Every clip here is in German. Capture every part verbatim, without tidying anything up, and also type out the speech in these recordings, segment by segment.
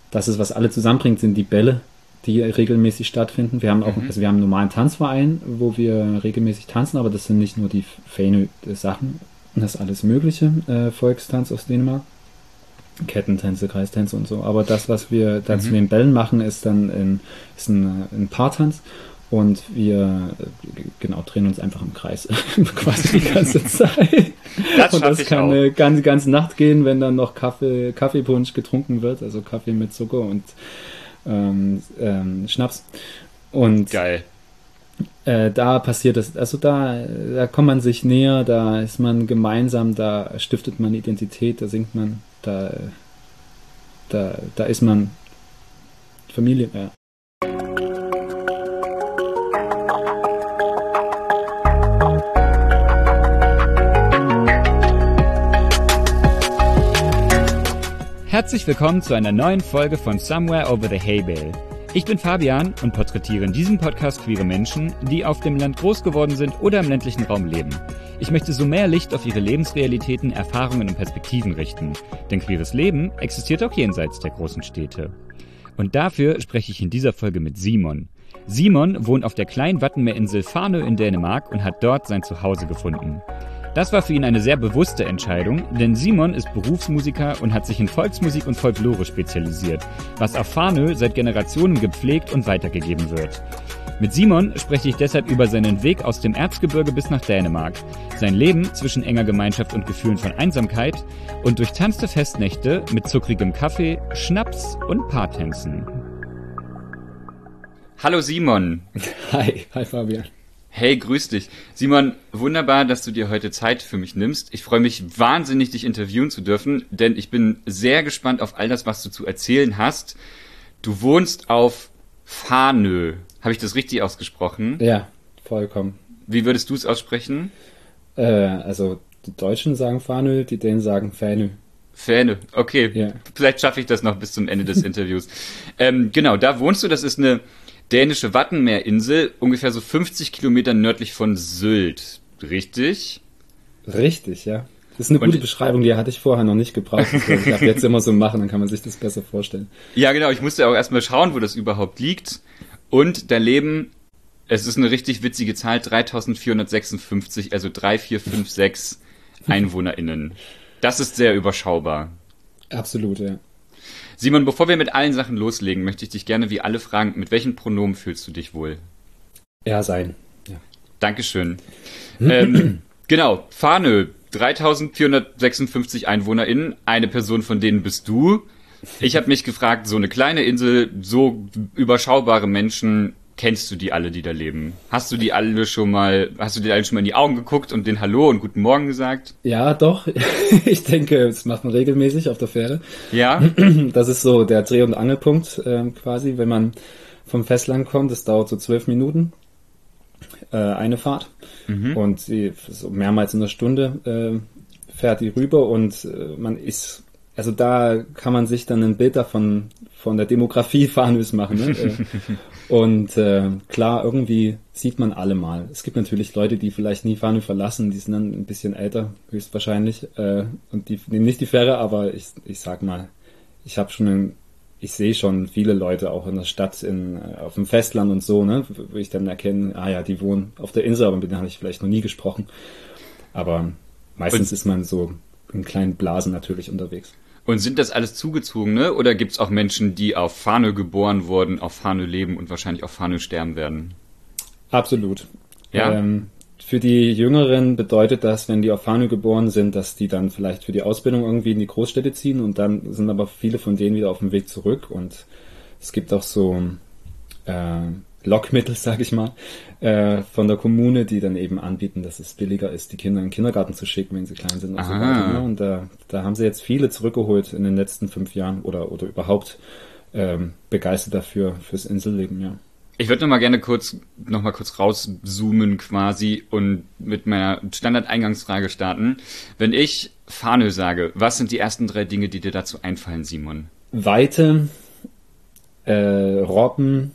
das ist, was alle zusammenbringt, sind die Bälle, die regelmäßig stattfinden. Wir haben auch, Mhm. also wir haben einen normalen Tanzverein, wo wir regelmäßig tanzen, aber das sind nicht nur die Fähnö-Sachen, das ist alles mögliche, äh, Volkstanz aus Dänemark. Kettentänze, Kreistänze und so. Aber das, was wir da zu Mhm. den Bällen machen, ist dann ein, ist ein, ein Paartanz. Und wir äh, genau drehen uns einfach im Kreis quasi die ganze Zeit. Das und schaff das ich kann auch. eine ganze, ganze Nacht gehen, wenn dann noch Kaffee, Kaffeepunsch getrunken wird, also Kaffee mit Zucker und ähm, ähm, Schnaps. Und Geil. äh, da passiert das, also da, da kommt man sich näher, da ist man gemeinsam, da stiftet man Identität, da singt man, da, da, da ist man Familie. Ja. Herzlich willkommen zu einer neuen Folge von Somewhere Over the Hay Bale. Ich bin Fabian und porträtiere in diesem Podcast queere Menschen, die auf dem Land groß geworden sind oder im ländlichen Raum leben. Ich möchte so mehr Licht auf ihre Lebensrealitäten, Erfahrungen und Perspektiven richten. Denn queeres Leben existiert auch jenseits der großen Städte. Und dafür spreche ich in dieser Folge mit Simon. Simon wohnt auf der kleinen Wattenmeerinsel Fanø in Dänemark und hat dort sein Zuhause gefunden. Das war für ihn eine sehr bewusste Entscheidung, denn Simon ist Berufsmusiker und hat sich in Volksmusik und Folklore spezialisiert, was auf Fanø seit Generationen gepflegt und weitergegeben wird. Mit Simon spreche ich deshalb über seinen Weg aus dem Erzgebirge bis nach Dänemark, sein Leben zwischen enger Gemeinschaft und Gefühlen von Einsamkeit und durchtanzte Festnächte mit zuckrigem Kaffee, Schnaps und Paartänzen. Hallo Simon. Hi, hi Fabian. Hey, grüß dich. Simon, wunderbar, dass du dir heute Zeit für mich nimmst. Ich freue mich wahnsinnig, dich interviewen zu dürfen, denn ich bin sehr gespannt auf all das, was du zu erzählen hast. Du wohnst auf Fanø. Habe ich das richtig ausgesprochen? Ja, vollkommen. Wie würdest du es aussprechen? Äh, also die Deutschen sagen Fanø, die Dänen sagen Fänø. Fanø, okay. Ja. Vielleicht schaffe ich das noch bis zum Ende des Interviews. ähm, genau, da wohnst du. Das ist eine dänische Wattenmeerinsel, ungefähr so fünfzig Kilometer nördlich von Sylt. Richtig? Richtig, ja. Das ist eine Und gute Beschreibung, die hatte ich vorher noch nicht gebraucht. Ich darf jetzt immer so machen, dann kann man sich das besser vorstellen. Ja, genau. Ich musste auch erstmal schauen, wo das überhaupt liegt. Und da leben, es ist eine richtig witzige Zahl, dreitausendvierhundertsechsundfünfzig, also drei, vier, fünf, sechs EinwohnerInnen. Das ist sehr überschaubar. Absolut, ja. Simon, bevor wir mit allen Sachen loslegen, möchte ich dich gerne wie alle fragen, mit welchen Pronomen fühlst du dich wohl? Ja, sein. Ja. Dankeschön. ähm, genau, Fanø, dreitausendvierhundertsechsundfünfzig EinwohnerInnen, eine Person von denen bist du. Ich habe mich gefragt, so eine kleine Insel, so überschaubare Menschen, kennst du die alle, die da leben? Hast du die alle schon mal, hast du die alle schon mal in die Augen geguckt und den Hallo und Guten Morgen gesagt? Ja, doch. Ich denke, das macht man regelmäßig auf der Fähre. Ja? Das ist so der Dreh- und Angelpunkt äh, quasi, wenn man vom Festland kommt. Das dauert so zwölf Minuten, äh, eine Fahrt. Mhm. Und sie, so mehrmals in der Stunde äh, fährt die rüber und äh, man ist, also da kann man sich dann ein Bild davon von der Demografie Fanøs machen. Ne? Und äh, klar, irgendwie sieht man alle mal. Es gibt natürlich Leute, die vielleicht nie Fanø verlassen, die sind dann ein bisschen älter, höchstwahrscheinlich, äh, und die nehmen nicht die Fähre, aber ich, ich sag mal, ich habe schon, ein, ich sehe schon viele Leute auch in der Stadt, in, auf dem Festland und so, ne, wo ich dann erkenne, ah ja, die wohnen auf der Insel, aber mit denen habe ich vielleicht noch nie gesprochen. Aber meistens und ist man so in kleinen Blasen natürlich unterwegs. Und sind das alles Zugezogene oder gibt es auch Menschen, die auf Fanø geboren wurden, auf Fanø leben und wahrscheinlich auf Fanø sterben werden? Absolut. Ja. Ähm, für die Jüngeren bedeutet das, wenn die auf Fanø geboren sind, dass die dann vielleicht für die Ausbildung irgendwie in die Großstädte ziehen und dann sind aber viele von denen wieder auf dem Weg zurück und es gibt auch so äh, Lockmittel, sag ich mal, äh, von der Kommune, die dann eben anbieten, dass es billiger ist, die Kinder in den Kindergarten zu schicken, wenn sie klein sind und so weiter. Ne? Und da, da haben sie jetzt viele zurückgeholt in den letzten fünf Jahren oder, oder überhaupt ähm, begeistert dafür, fürs Inselleben, ja. Ich würde noch mal gerne kurz, noch mal kurz rauszoomen quasi und mit meiner Standard-Eingangsfrage starten. Wenn ich Fanø sage, was sind die ersten drei Dinge, die dir dazu einfallen, Simon? Weite, äh, Robben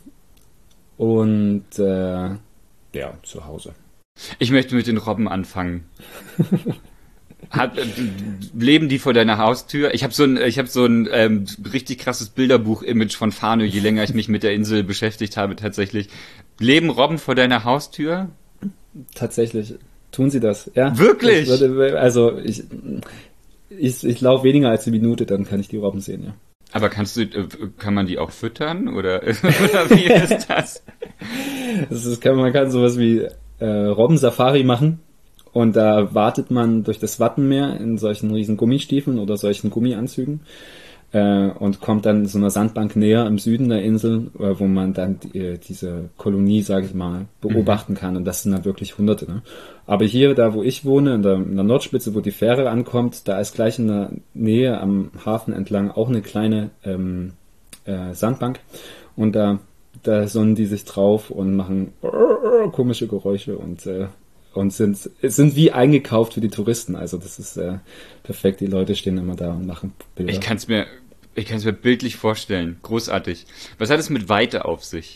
und äh, ja, zu Hause. Ich möchte mit den Robben anfangen. Hat, äh, leben die vor deiner Haustür? Ich habe so ein, ich habe so ein ähm, richtig krasses Bilderbuch-Image von Fanö, je länger ich mich mit der Insel beschäftigt habe tatsächlich. Leben Robben vor deiner Haustür? Tatsächlich tun sie das, ja. Wirklich? Ich würde, also ich, ich, ich laufe weniger als eine Minute, dann kann ich die Robben sehen, ja. Aber kannst du, kann man die auch füttern oder, oder wie ist das? Das ist, kann, man kann sowas wie äh, Robbensafari machen und da wartet man durch das Wattenmeer in solchen riesen Gummistiefeln oder solchen Gummianzügen äh, und kommt dann so einer Sandbank näher im Süden der Insel, äh, wo man dann die, diese Kolonie, sage ich mal, beobachten kann und das sind dann wirklich Hunderte. Ne? Aber hier, da wo ich wohne, in der, in der Nordspitze, wo die Fähre ankommt, da ist gleich in der Nähe am Hafen entlang auch eine kleine ähm, äh, Sandbank und da da sonnen die sich drauf und machen komische Geräusche und äh, und sind sind wie eingekauft für die Touristen. Also das ist äh, perfekt. Die Leute stehen immer da und machen Bilder. Ich kann es mir ich kann es mir bildlich vorstellen. Großartig. Was hat es mit Weite auf sich?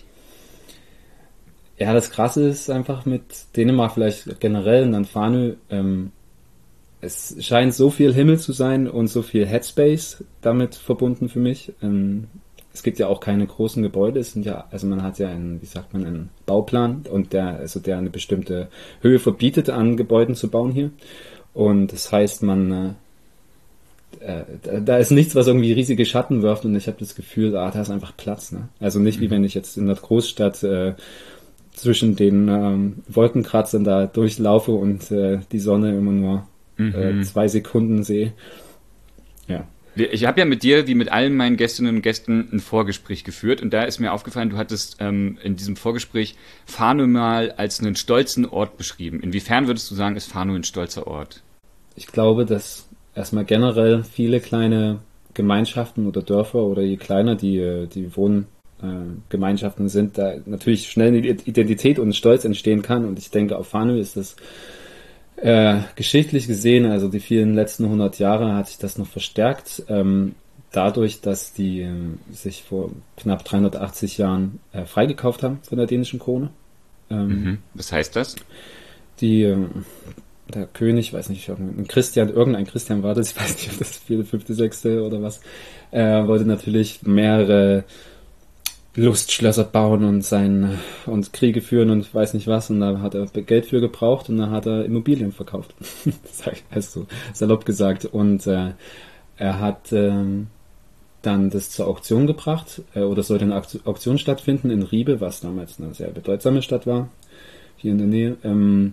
Ja, das Krasse ist einfach mit Dänemark vielleicht generell und dann Fanø, ähm, es scheint so viel Himmel zu sein und so viel Headspace damit verbunden für mich. Ähm, es gibt ja auch keine großen Gebäude, es sind ja, also man hat ja einen, wie sagt man, einen Bauplan und der, also der eine bestimmte Höhe verbietet, an Gebäuden zu bauen hier. Und das heißt, man äh, da, da ist nichts, was irgendwie riesige Schatten wirft und ich habe das Gefühl, ah, da ist einfach Platz. Ne? Also nicht wie wenn ich jetzt in der Großstadt äh, zwischen den ähm, Wolkenkratzern da durchlaufe und äh, die Sonne immer nur mhm. äh, zwei Sekunden sehe. Ja. Ich habe ja mit dir, wie mit allen meinen Gästinnen und Gästen, ein Vorgespräch geführt und da ist mir aufgefallen, du hattest ähm, in diesem Vorgespräch Fanø mal als einen stolzen Ort beschrieben. Inwiefern würdest du sagen, ist Fanø ein stolzer Ort? Ich glaube, dass erstmal generell viele kleine Gemeinschaften oder Dörfer oder je kleiner die, die Wohn Gemeinschaften sind, da natürlich schnell eine Identität und Stolz entstehen kann und ich denke, auf Fanø ist das äh, geschichtlich gesehen, also die vielen letzten hundert Jahre hat sich das noch verstärkt, ähm, dadurch, dass die äh, sich vor knapp dreihundertachtzig Jahren äh, freigekauft haben von der dänischen Krone. Ähm, mhm. Was heißt das? Die äh, der König, weiß nicht, ein Christian, irgendein Christian war das, ich weiß nicht, ob das vierte, fünfte, sechste oder was, äh, wollte natürlich mehrere Lustschlösser bauen und sein und Kriege führen und weiß nicht was und da hat er Geld für gebraucht und dann hat er Immobilien verkauft. Also salopp gesagt und äh, er hat ähm, dann das zur Auktion gebracht äh, oder sollte eine Auktion stattfinden in Ribe, was damals eine sehr bedeutsame Stadt war, hier in der Nähe. Ähm,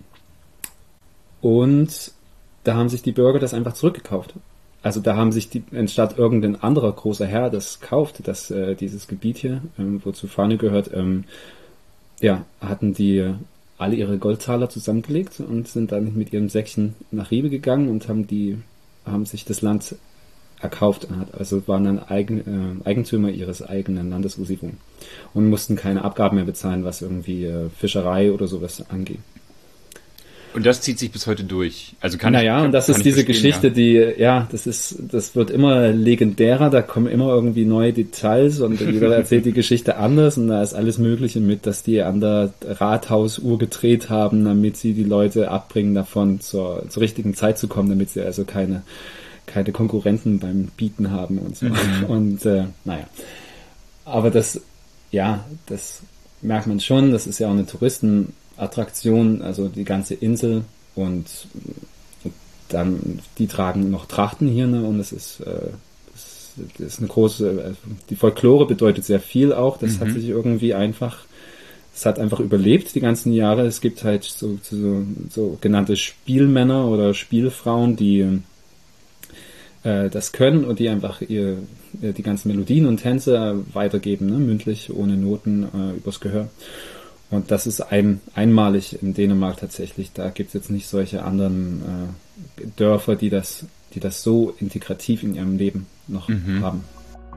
und da haben sich die Bürger das einfach zurückgekauft. Also da haben sich die, anstatt irgendein anderer großer Herr das kauft, das, äh, dieses Gebiet hier, ähm, wozu Fanø gehört, ähm, ja, hatten die äh, alle ihre Goldtaler zusammengelegt und sind dann mit ihrem Säckchen nach Ribe gegangen und haben die, haben sich das Land erkauft, also waren dann Eigen, äh, Eigentümer ihres eigenen Landes, wo sie wohnen und mussten keine Abgaben mehr bezahlen, was irgendwie äh, Fischerei oder sowas angeht. Und das zieht sich bis heute durch. Also kann naja, ich, und das ist diese Geschichte, ja. die, ja, das ist, das wird immer legendärer, da kommen immer irgendwie neue Details und jeder erzählt die Geschichte anders und da ist alles Mögliche mit, dass die an der Rathausuhr gedreht haben, damit sie die Leute abbringen davon, zur, zur richtigen Zeit zu kommen, damit sie also keine, keine Konkurrenten beim Bieten haben und so. Mhm. Und, äh, naja. Aber das, ja, das merkt man schon, das ist ja auch eine Touristenattraktion, also die ganze Insel und, und dann, die tragen noch Trachten hier, ne, und es ist, äh, das, das ist eine große, also die Folklore bedeutet sehr viel auch, das mhm. hat sich irgendwie einfach, es hat einfach überlebt die ganzen Jahre, es gibt halt so, so, so genannte Spielmänner oder Spielfrauen, die äh, das können und die einfach ihr, die ganzen Melodien und Tänze weitergeben, ne, mündlich, ohne Noten, äh, übers Gehör. Und das ist ein, einmalig in Dänemark tatsächlich. Da gibt es jetzt nicht solche anderen äh, Dörfer, die das, die das so integrativ in ihrem Leben noch mhm. haben.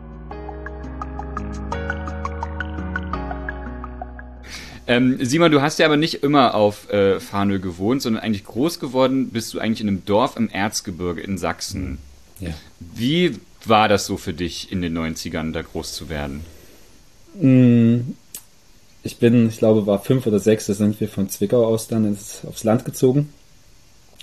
Ähm, Simon, du hast ja aber nicht immer auf äh, Fanø gewohnt, sondern eigentlich groß geworden bist du eigentlich in einem Dorf im Erzgebirge in Sachsen. Ja. Wie war das so für dich in den neunzigern, da groß zu werden? Ich bin, ich glaube, war fünf oder sechs, da sind wir von Zwickau aus dann ins, aufs Land gezogen.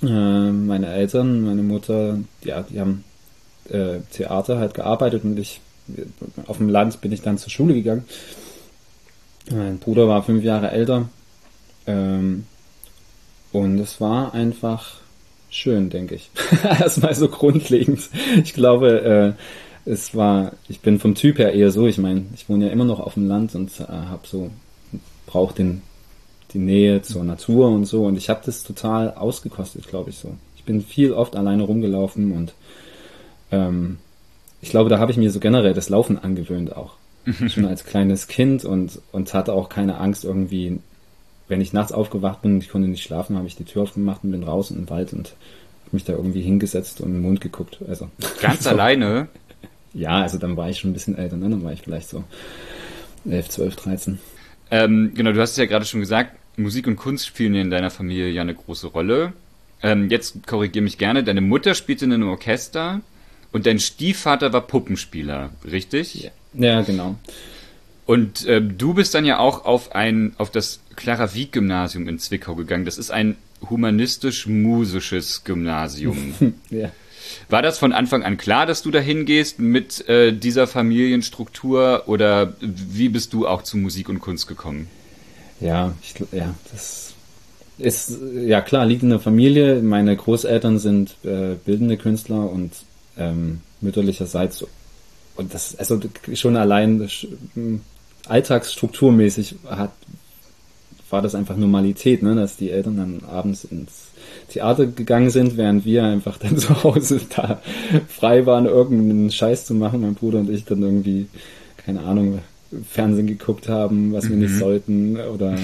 Äh, meine Eltern, meine Mutter, ja, die haben äh, Theater halt gearbeitet und ich, auf dem Land bin ich dann zur Schule gegangen. Mein Bruder war fünf Jahre älter. Ähm, und es war einfach schön, denke ich. Erstmal so grundlegend. Ich glaube, äh, es war, ich bin vom Typ her eher so, ich meine, ich wohne ja immer noch auf dem Land und äh, habe so, brauche den die Nähe zur Natur und so und ich habe das total ausgekostet, glaube ich so. Ich bin viel oft alleine rumgelaufen und ähm, ich glaube, da habe ich mir so generell das Laufen angewöhnt auch. Schon als kleines Kind und, und hatte auch keine Angst irgendwie, wenn ich nachts aufgewacht bin und ich konnte nicht schlafen, habe ich die Tür aufgemacht und bin raus in den Wald und habe mich da irgendwie hingesetzt und in den Mond geguckt. Also Ganz so. Alleine? Ja, also dann war ich schon ein bisschen älter, ne? Dann war ich vielleicht so elf, zwölf, dreizehn. Ähm, genau, du hast es ja gerade schon gesagt, Musik und Kunst spielen in deiner Familie ja eine große Rolle. Ähm, jetzt korrigiere mich gerne, deine Mutter spielte in einem Orchester und dein Stiefvater war Puppenspieler, richtig? Ja, ja genau. Und äh, du bist dann ja auch auf ein auf das Clara-Wieck-Gymnasium in Zwickau gegangen. Das ist ein humanistisch-musisches Gymnasium. Ja. War das von Anfang an klar, dass du da hingehst mit äh, dieser Familienstruktur oder wie bist du auch zu Musik und Kunst gekommen? Ja, ich, ja, das ist, ja klar, liegt in der Familie. Meine Großeltern sind äh, bildende Künstler und ähm, mütterlicherseits und das, also schon allein das, alltagsstrukturmäßig hat, war das einfach Normalität, ne, dass die Eltern dann abends ins Theater gegangen sind, während wir einfach dann zu Hause da frei waren, irgendeinen Scheiß zu machen. Mein Bruder und ich dann irgendwie, keine Ahnung, Fernsehen geguckt haben, was wir mhm. nicht sollten oder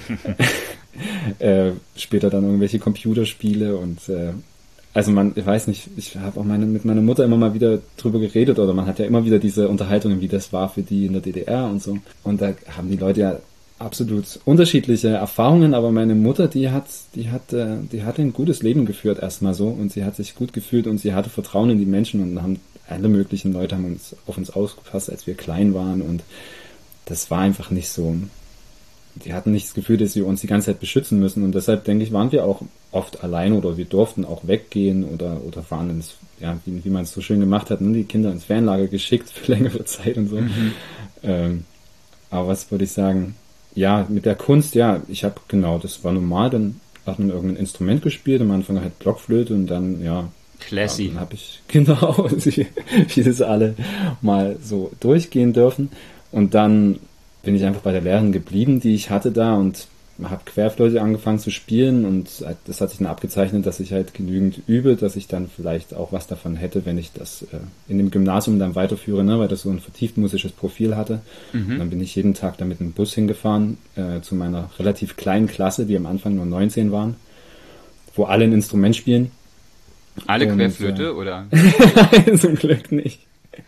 äh, später dann irgendwelche Computerspiele und äh, also man, ich weiß nicht, ich habe auch meine, mit meiner Mutter immer mal wieder drüber geredet oder man hat ja immer wieder diese Unterhaltungen, wie das war für die in der D D R und so und da haben die Leute ja absolut unterschiedliche Erfahrungen, aber meine Mutter, die hat, die hat, die hatte ein gutes Leben geführt erstmal so und sie hat sich gut gefühlt und sie hatte Vertrauen in die Menschen und haben alle möglichen Leute haben uns auf uns aufgepasst, als wir klein waren und das war einfach nicht so. Die hatten nicht das Gefühl, dass sie uns die ganze Zeit beschützen müssen und deshalb denke ich, waren wir auch oft allein oder wir durften auch weggehen oder oder fahren ins, ja, wie, wie man es so schön gemacht hat, ne? Die Kinder ins Ferienlager geschickt für längere Zeit und so. Mhm. Ähm, aber was würde ich sagen? Ja, mit der Kunst, ja, ich habe, genau, das war normal, dann hat man irgendein Instrument gespielt, am Anfang halt Blockflöte und dann, ja, Classy. Ja, dann habe ich, genau, wie das alle mal so durchgehen dürfen und dann bin ich einfach bei der Lehrerin geblieben, die ich hatte da und habe Querflöte angefangen zu spielen und das hat sich dann abgezeichnet, dass ich halt genügend übe, dass ich dann vielleicht auch was davon hätte, wenn ich das äh, in dem Gymnasium dann weiterführe, ne, weil das so ein vertieft musisches Profil hatte. Mhm. Und dann bin ich jeden Tag da mit dem Bus hingefahren äh, zu meiner relativ kleinen Klasse, die am Anfang nur neunzehn waren, wo alle ein Instrument spielen. Alle und, Querflöte, äh, oder? Nein, zum Glück nicht.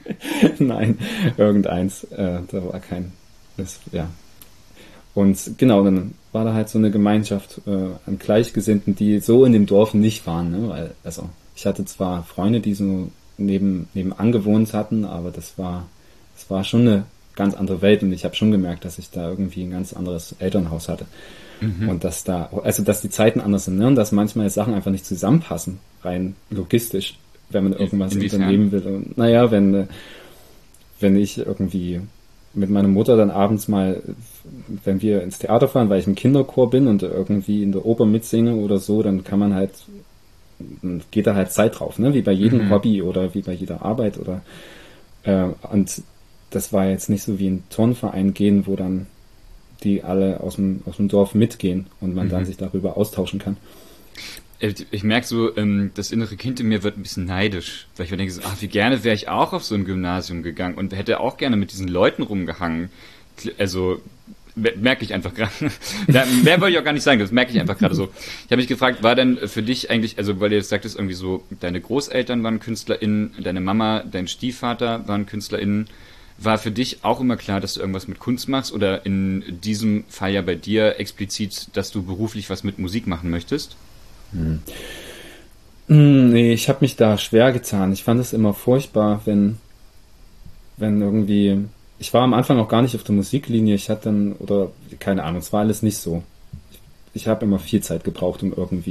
Nein, irgendeins. Äh, da war kein, das, ja. Und genau, dann war da halt so eine Gemeinschaft äh, an Gleichgesinnten, die so in dem Dorf nicht waren, ne? Weil, also ich hatte zwar Freunde, die so neben nebenan gewohnt hatten, aber das war das war schon eine ganz andere Welt und ich habe schon gemerkt, dass ich da irgendwie ein ganz anderes Elternhaus hatte. Mhm. Und dass da, also dass die Zeiten anders sind, ne? Und dass manchmal Sachen einfach nicht zusammenpassen, rein logistisch, wenn man irgendwas Inwiefern? unternehmen will. Und naja, wenn wenn ich irgendwie mit meiner Mutter dann abends mal, wenn wir ins Theater fahren, weil ich im Kinderchor bin und irgendwie in der Oper mitsinge oder so, dann kann man halt, dann geht da halt Zeit drauf, ne? Wie bei jedem mhm. Hobby oder wie bei jeder Arbeit oder äh, und das war jetzt nicht so wie ein Turnverein gehen, wo dann die alle aus dem, aus dem Dorf mitgehen und man mhm. dann sich darüber austauschen kann. Ich merke so, das innere Kind in mir wird ein bisschen neidisch, weil ich mir denke, so, ach, wie gerne wäre ich auch auf so ein Gymnasium gegangen und hätte auch gerne mit diesen Leuten rumgehangen. Also merke ich einfach gerade. Mehr wollte ich auch gar nicht sagen, das merke ich einfach gerade so. Ich habe mich gefragt, war denn für dich eigentlich, also weil du jetzt sagtest, irgendwie so, deine Großeltern waren KünstlerInnen, deine Mama, dein Stiefvater waren KünstlerInnen, war für dich auch immer klar, dass du irgendwas mit Kunst machst oder in diesem Fall ja bei dir explizit, dass du beruflich was mit Musik machen möchtest? Hm. Nee, ich habe mich da schwer getan. Ich fand es immer furchtbar, wenn wenn irgendwie, ich war am Anfang auch gar nicht auf der Musiklinie, ich hatte dann, oder keine Ahnung, es war alles nicht so. Ich, ich habe immer viel Zeit gebraucht, um irgendwie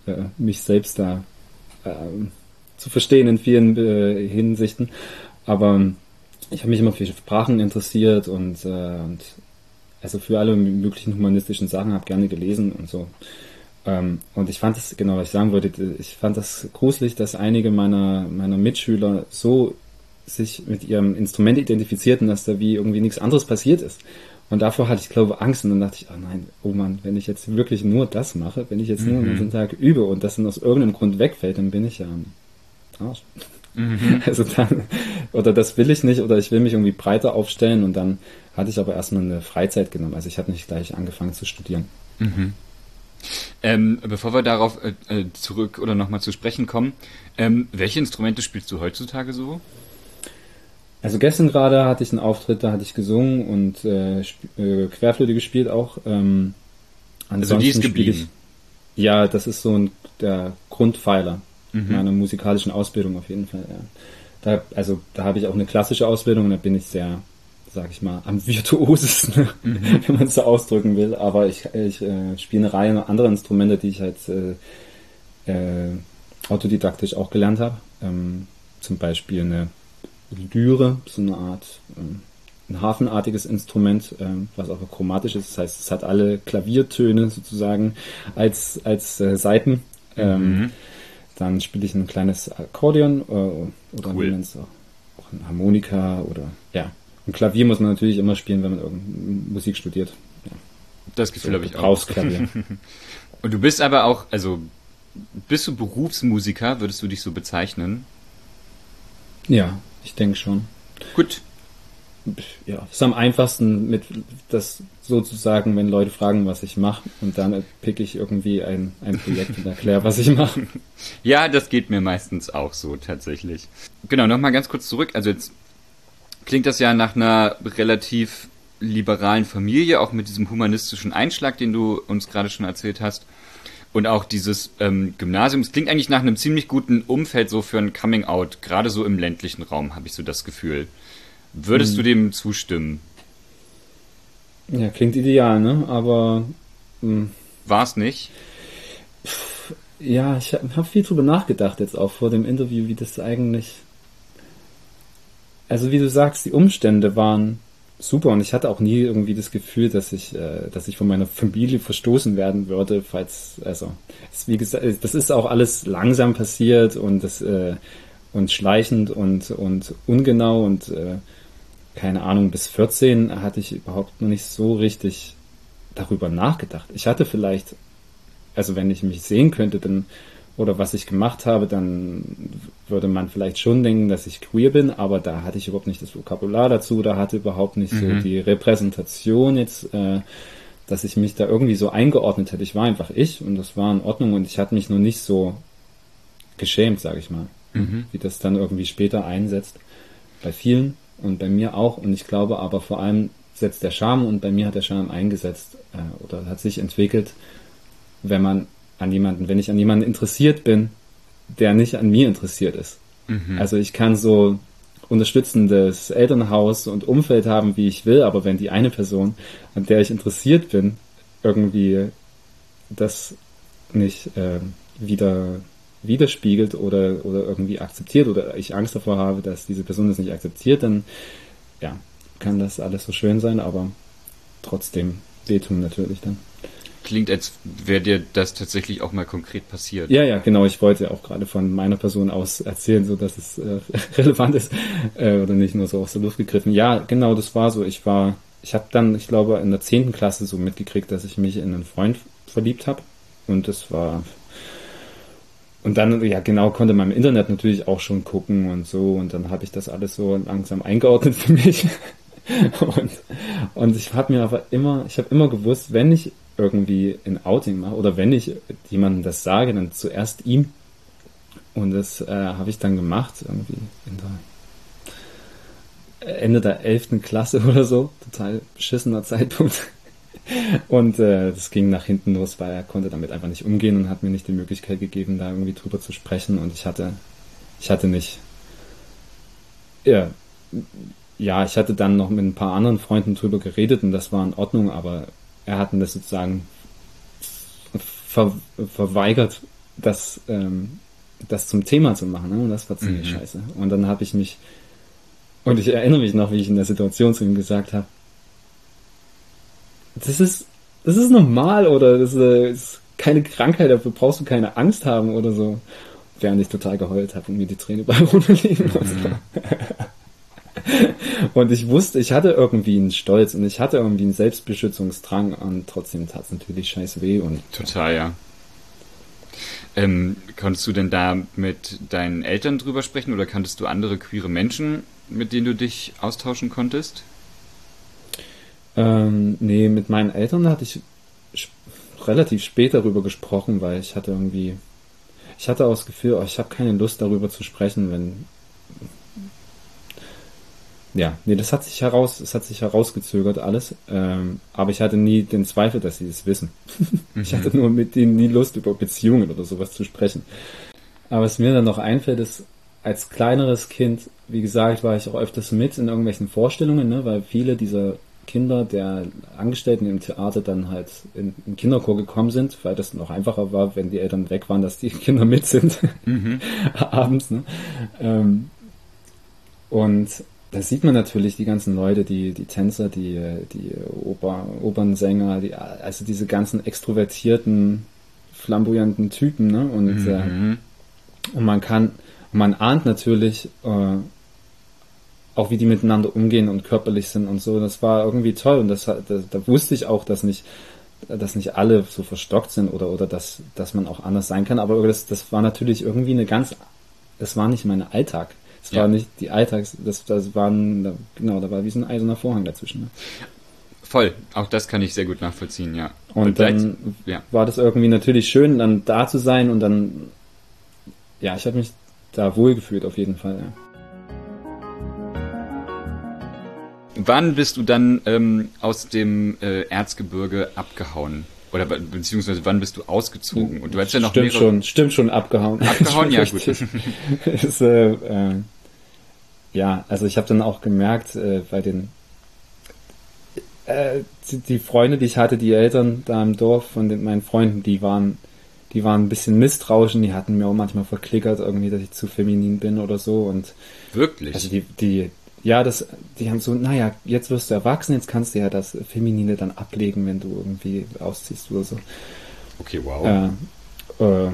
äh, mich selbst da äh, zu verstehen in vielen äh, Hinsichten. Aber ich habe mich immer für Sprachen interessiert und, äh, und also für alle möglichen humanistischen Sachen, habe gerne gelesen und so. Ähm, und ich fand das, genau, was ich sagen wollte, ich fand das gruselig, dass einige meiner, meiner Mitschüler so sich mit ihrem Instrument identifizierten, dass da wie irgendwie nichts anderes passiert ist. Und davor hatte ich, glaube ich, Angst und dann dachte ich, oh nein, oh Mann, wenn ich jetzt wirklich nur das mache, wenn ich jetzt nur mhm. den Tag übe und das dann aus irgendeinem Grund wegfällt, dann bin ich ja am Arsch. Mhm. Also dann, oder das will ich nicht, oder ich will mich irgendwie breiter aufstellen und dann hatte ich aber erstmal eine Freizeit genommen. Also ich habe nicht gleich angefangen zu studieren. Mhm. Ähm, bevor wir darauf äh, zurück oder nochmal zu sprechen kommen, ähm, welche Instrumente spielst du heutzutage so? Also gestern gerade hatte ich einen Auftritt, da hatte ich gesungen und äh, sp- äh, Querflöte gespielt auch. Ähm, also die ist geblieben? Ich, ja, das ist so ein, der Grundpfeiler mhm. meiner musikalischen Ausbildung auf jeden Fall. Ja. Da, also da habe ich auch eine klassische Ausbildung und da bin ich sehr, sag ich mal, am virtuosesten, mhm. wenn man es so ausdrücken will. Aber ich, ich äh, spiele eine Reihe anderer Instrumente, die ich halt äh, äh, autodidaktisch auch gelernt habe. Ähm, zum Beispiel eine Lyre, so eine Art ähm, ein hafenartiges Instrument, ähm, was auch chromatisch ist. Das heißt, es hat alle Klaviertöne sozusagen als als äh, Saiten. Ähm, mhm. Dann spiele ich ein kleines Akkordeon äh, oder cool. auch, auch ein Harmonika oder ja. Ein Klavier muss man natürlich immer spielen, wenn man irgendeine Musik studiert. Ja. Das Gefühl so, habe ich auch. Klavier. Und du bist aber auch, also bist du Berufsmusiker, würdest du dich so bezeichnen? Ja, ich denke schon. Gut. Ja, es ist am einfachsten mit das sozusagen, wenn Leute fragen, was ich mache, und dann pick ich irgendwie ein, ein Projekt und erkläre, was ich mache. Ja, das geht mir meistens auch so tatsächlich. Genau, nochmal ganz kurz zurück. Also jetzt klingt das ja nach einer relativ liberalen Familie, auch mit diesem humanistischen Einschlag, den du uns gerade schon erzählt hast. Und auch dieses ähm, Gymnasium, es klingt eigentlich nach einem ziemlich guten Umfeld so für ein Coming-out, gerade so im ländlichen Raum, habe ich so das Gefühl. Würdest hm. du dem zustimmen? Ja, klingt ideal, ne? Aber hm. war es nicht? Ja, ich habe viel drüber nachgedacht jetzt auch vor dem Interview, wie das eigentlich... Also wie du sagst, die Umstände waren super und ich hatte auch nie irgendwie das Gefühl, dass ich, äh, dass ich von meiner Familie verstoßen werden würde, falls, also, es, wie gesagt, das ist auch alles langsam passiert und das, äh, und schleichend und, und ungenau und, äh, keine Ahnung, bis vierzehn hatte ich überhaupt noch nicht so richtig darüber nachgedacht. Ich hatte vielleicht, also wenn ich mich sehen könnte, dann, oder was ich gemacht habe, dann würde man vielleicht schon denken, dass ich queer bin, aber da hatte ich überhaupt nicht das Vokabular dazu, da hatte überhaupt nicht mhm. so die Repräsentation jetzt, äh, dass ich mich da irgendwie so eingeordnet hätte. Ich war einfach ich und das war in Ordnung und ich hatte mich nur nicht so geschämt, sage ich mal, mhm. wie das dann irgendwie später einsetzt. Bei vielen und bei mir auch, und ich glaube aber vor allem setzt der Charme, und bei mir hat der Charme eingesetzt äh, oder hat sich entwickelt, wenn man an jemanden, wenn ich an jemanden interessiert bin, der nicht an mir interessiert ist. Mhm. Also ich kann so unterstützendes Elternhaus und Umfeld haben, wie ich will, aber wenn die eine Person, an der ich interessiert bin, irgendwie das nicht äh, wieder widerspiegelt oder, oder irgendwie akzeptiert oder ich Angst davor habe, dass diese Person das nicht akzeptiert, dann ja, kann das alles so schön sein, aber trotzdem wehtun natürlich dann. Klingt, als wäre dir das tatsächlich auch mal konkret passiert. Ja, ja, genau. Ich wollte auch gerade von meiner Person aus erzählen, so dass es äh, relevant ist äh, oder nicht nur so aus der Luft gegriffen. Ja, genau, das war so. Ich war, ich habe dann, ich glaube, in der zehnten Klasse so mitgekriegt, dass ich mich in einen Freund verliebt habe. Und das war... Und dann, ja genau, konnte man im Internet natürlich auch schon gucken und so. Und dann habe ich das alles so langsam eingeordnet für mich. und, und ich habe mir aber immer, ich habe immer gewusst, wenn ich irgendwie ein Outing mache oder wenn ich jemandem das sage, dann zuerst ihm. Und das äh, habe ich dann gemacht, irgendwie in der Ende der elften Klasse oder so. Total beschissener Zeitpunkt. Und äh, das ging nach hinten los, weil er konnte damit einfach nicht umgehen und hat mir nicht die Möglichkeit gegeben, da irgendwie drüber zu sprechen. Und ich hatte, ich hatte nicht, ja, ja, ich hatte dann noch mit ein paar anderen Freunden drüber geredet und das war in Ordnung, aber er hat mir das sozusagen ver, verweigert, das, ähm, das zum Thema zu machen, ne? Und das war ziemlich mhm. scheiße. Und dann habe ich mich, und ich erinnere mich noch, wie ich in der Situation zu ihm gesagt habe, das ist, das ist normal oder das ist, äh, ist keine Krankheit, dafür brauchst du keine Angst haben oder so. Während ich total geheult habe und mir die Tränen überall runterliegen musste. Mhm. Und ich wusste, ich hatte irgendwie einen Stolz und ich hatte irgendwie einen Selbstbeschützungsdrang und trotzdem tat es natürlich scheiß weh. Und total, ja. Ähm, konntest du denn da mit deinen Eltern drüber sprechen oder kanntest du andere queere Menschen, mit denen du dich austauschen konntest? Ähm, nee, mit meinen Eltern hatte ich sp- relativ spät darüber gesprochen, weil ich hatte irgendwie, ich hatte auch das Gefühl, oh, ich habe keine Lust darüber zu sprechen, wenn ja, nee, das hat sich heraus, es hat sich herausgezögert alles, ähm, aber ich hatte nie den Zweifel, dass sie es wissen. Mhm. Ich hatte nur mit denen nie Lust, über Beziehungen oder sowas zu sprechen. Aber was mir dann noch einfällt, ist, als kleineres Kind, wie gesagt, war ich auch öfters mit in irgendwelchen Vorstellungen, ne, weil viele dieser Kinder der Angestellten im Theater dann halt in den Kinderchor gekommen sind, weil das noch einfacher war, wenn die Eltern weg waren, dass die Kinder mit sind, mhm. abends, ne. Ähm, und da sieht man natürlich die ganzen Leute, die, die Tänzer, die, die Oper, Opernsänger, die, also diese ganzen extrovertierten, flamboyanten Typen, ne? Und, mhm. äh, und man kann, man ahnt natürlich, äh, auch wie die miteinander umgehen und körperlich sind und so. Das war irgendwie toll und das, da, da wusste ich auch, dass nicht, dass nicht alle so verstockt sind oder, oder dass, dass man auch anders sein kann. Aber das, das war natürlich irgendwie eine ganz, das war nicht mein Alltag. Das ja. war nicht die Alltags, das, das waren, genau, da war wie so ein eiserner Vorhang dazwischen. Ne? Voll, auch das kann ich sehr gut nachvollziehen, ja. Und, und dann ja. war das irgendwie natürlich schön, dann da zu sein und dann, ja, ich habe mich da wohlgefühlt auf jeden Fall, ja. Wann bist du dann ähm, aus dem äh, Erzgebirge abgehauen? Oder beziehungsweise wann bist du ausgezogen? Und du hast ja noch stimmt mehrere... schon, stimmt schon abgehauen. Abgehauen, ja gut. ist, äh, äh, ja, also ich habe dann auch gemerkt, äh, bei den äh, die, die Freunde, die ich hatte, die Eltern da im Dorf von den, meinen Freunden, die waren, die waren ein bisschen misstrauisch und die hatten mir auch manchmal verklickert irgendwie, dass ich zu feminin bin oder so und wirklich? Also die, die Ja, das, die haben so, naja, jetzt wirst du erwachsen, jetzt kannst du ja das Feminine dann ablegen, wenn du irgendwie ausziehst oder so. Okay, wow. Äh, äh,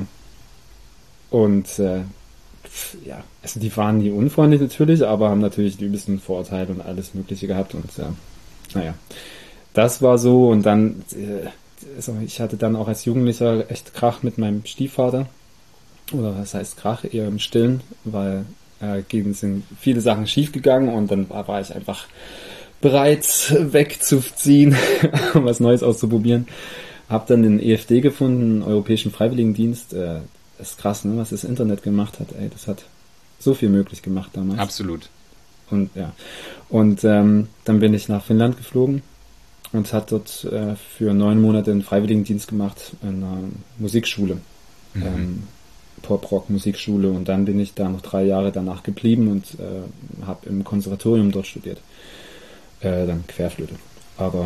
und äh, ja, also die waren nie unfreundlich natürlich, aber haben natürlich die übelsten Vorurteile und alles Mögliche gehabt und ja, naja, das war so und dann, äh, also ich hatte dann auch als Jugendlicher echt Krach mit meinem Stiefvater, oder was heißt Krach, eher im Stillen, weil äh, sind viele Sachen schief gegangen und dann war, war ich einfach bereit wegzuziehen, um was Neues auszuprobieren. Hab dann den E F D gefunden, den Europäischen Freiwilligendienst. Äh, das ist krass, ne, was das Internet gemacht hat. Ey, das hat so viel möglich gemacht damals. Absolut. Und ja, und ähm, dann bin ich nach Finnland geflogen und hat dort äh, für neun Monate einen Freiwilligendienst gemacht in einer Musikschule, mhm. ähm, Pop-Rock-Musikschule, und dann bin ich da noch drei Jahre danach geblieben und äh, habe im Konservatorium dort studiert, äh, dann Querflöte. Aber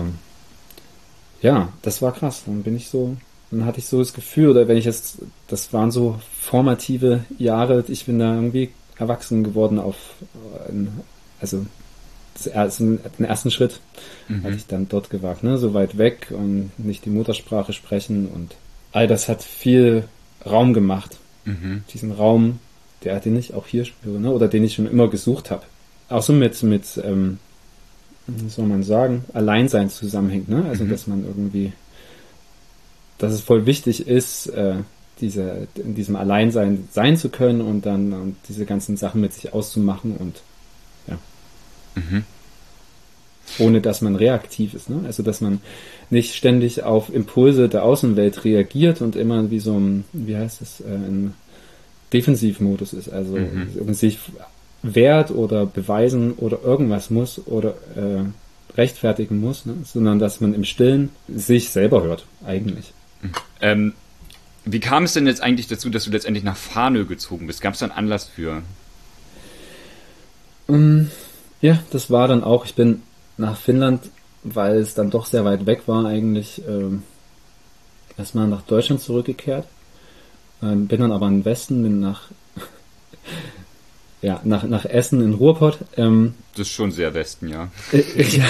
ja, das war krass. Dann bin ich so, dann hatte ich so das Gefühl, oder wenn ich jetzt, das waren so formative Jahre, ich bin da irgendwie erwachsen geworden auf, also den ersten Schritt mhm. hatte ich dann dort gewagt, ne, so weit weg und nicht die Muttersprache sprechen, und all das hat viel Raum gemacht. Mhm. Diesen Raum, der, den ich auch hier spüre, ne, oder den ich schon immer gesucht habe. Auch so mit, mit, ähm, wie soll man sagen, Alleinsein zusammenhängt, ne, also mhm. dass man irgendwie, dass es voll wichtig ist, äh, diese, in diesem Alleinsein sein zu können und dann und diese ganzen Sachen mit sich auszumachen und ja. Mhm. Ohne dass man reaktiv ist, ne? Also dass man nicht ständig auf Impulse der Außenwelt reagiert und immer wie so ein, wie heißt es, äh, ein Defensivmodus ist, also mhm. sich wehrt oder beweisen oder irgendwas muss oder äh, rechtfertigen muss, ne? Sondern dass man im Stillen sich selber hört, eigentlich. Mhm. Ähm, wie kam es denn jetzt eigentlich dazu, dass du letztendlich nach Farnö gezogen bist? Gab es da einen Anlass für? Um, ja, das war dann auch, ich bin nach Finnland, weil es dann doch sehr weit weg war, eigentlich ähm, erstmal nach Deutschland zurückgekehrt Ähm, bin dann aber in den Westen, bin nach, ja, nach, nach Essen in Ruhrpott. Ähm, das ist schon sehr Westen, ja. Äh,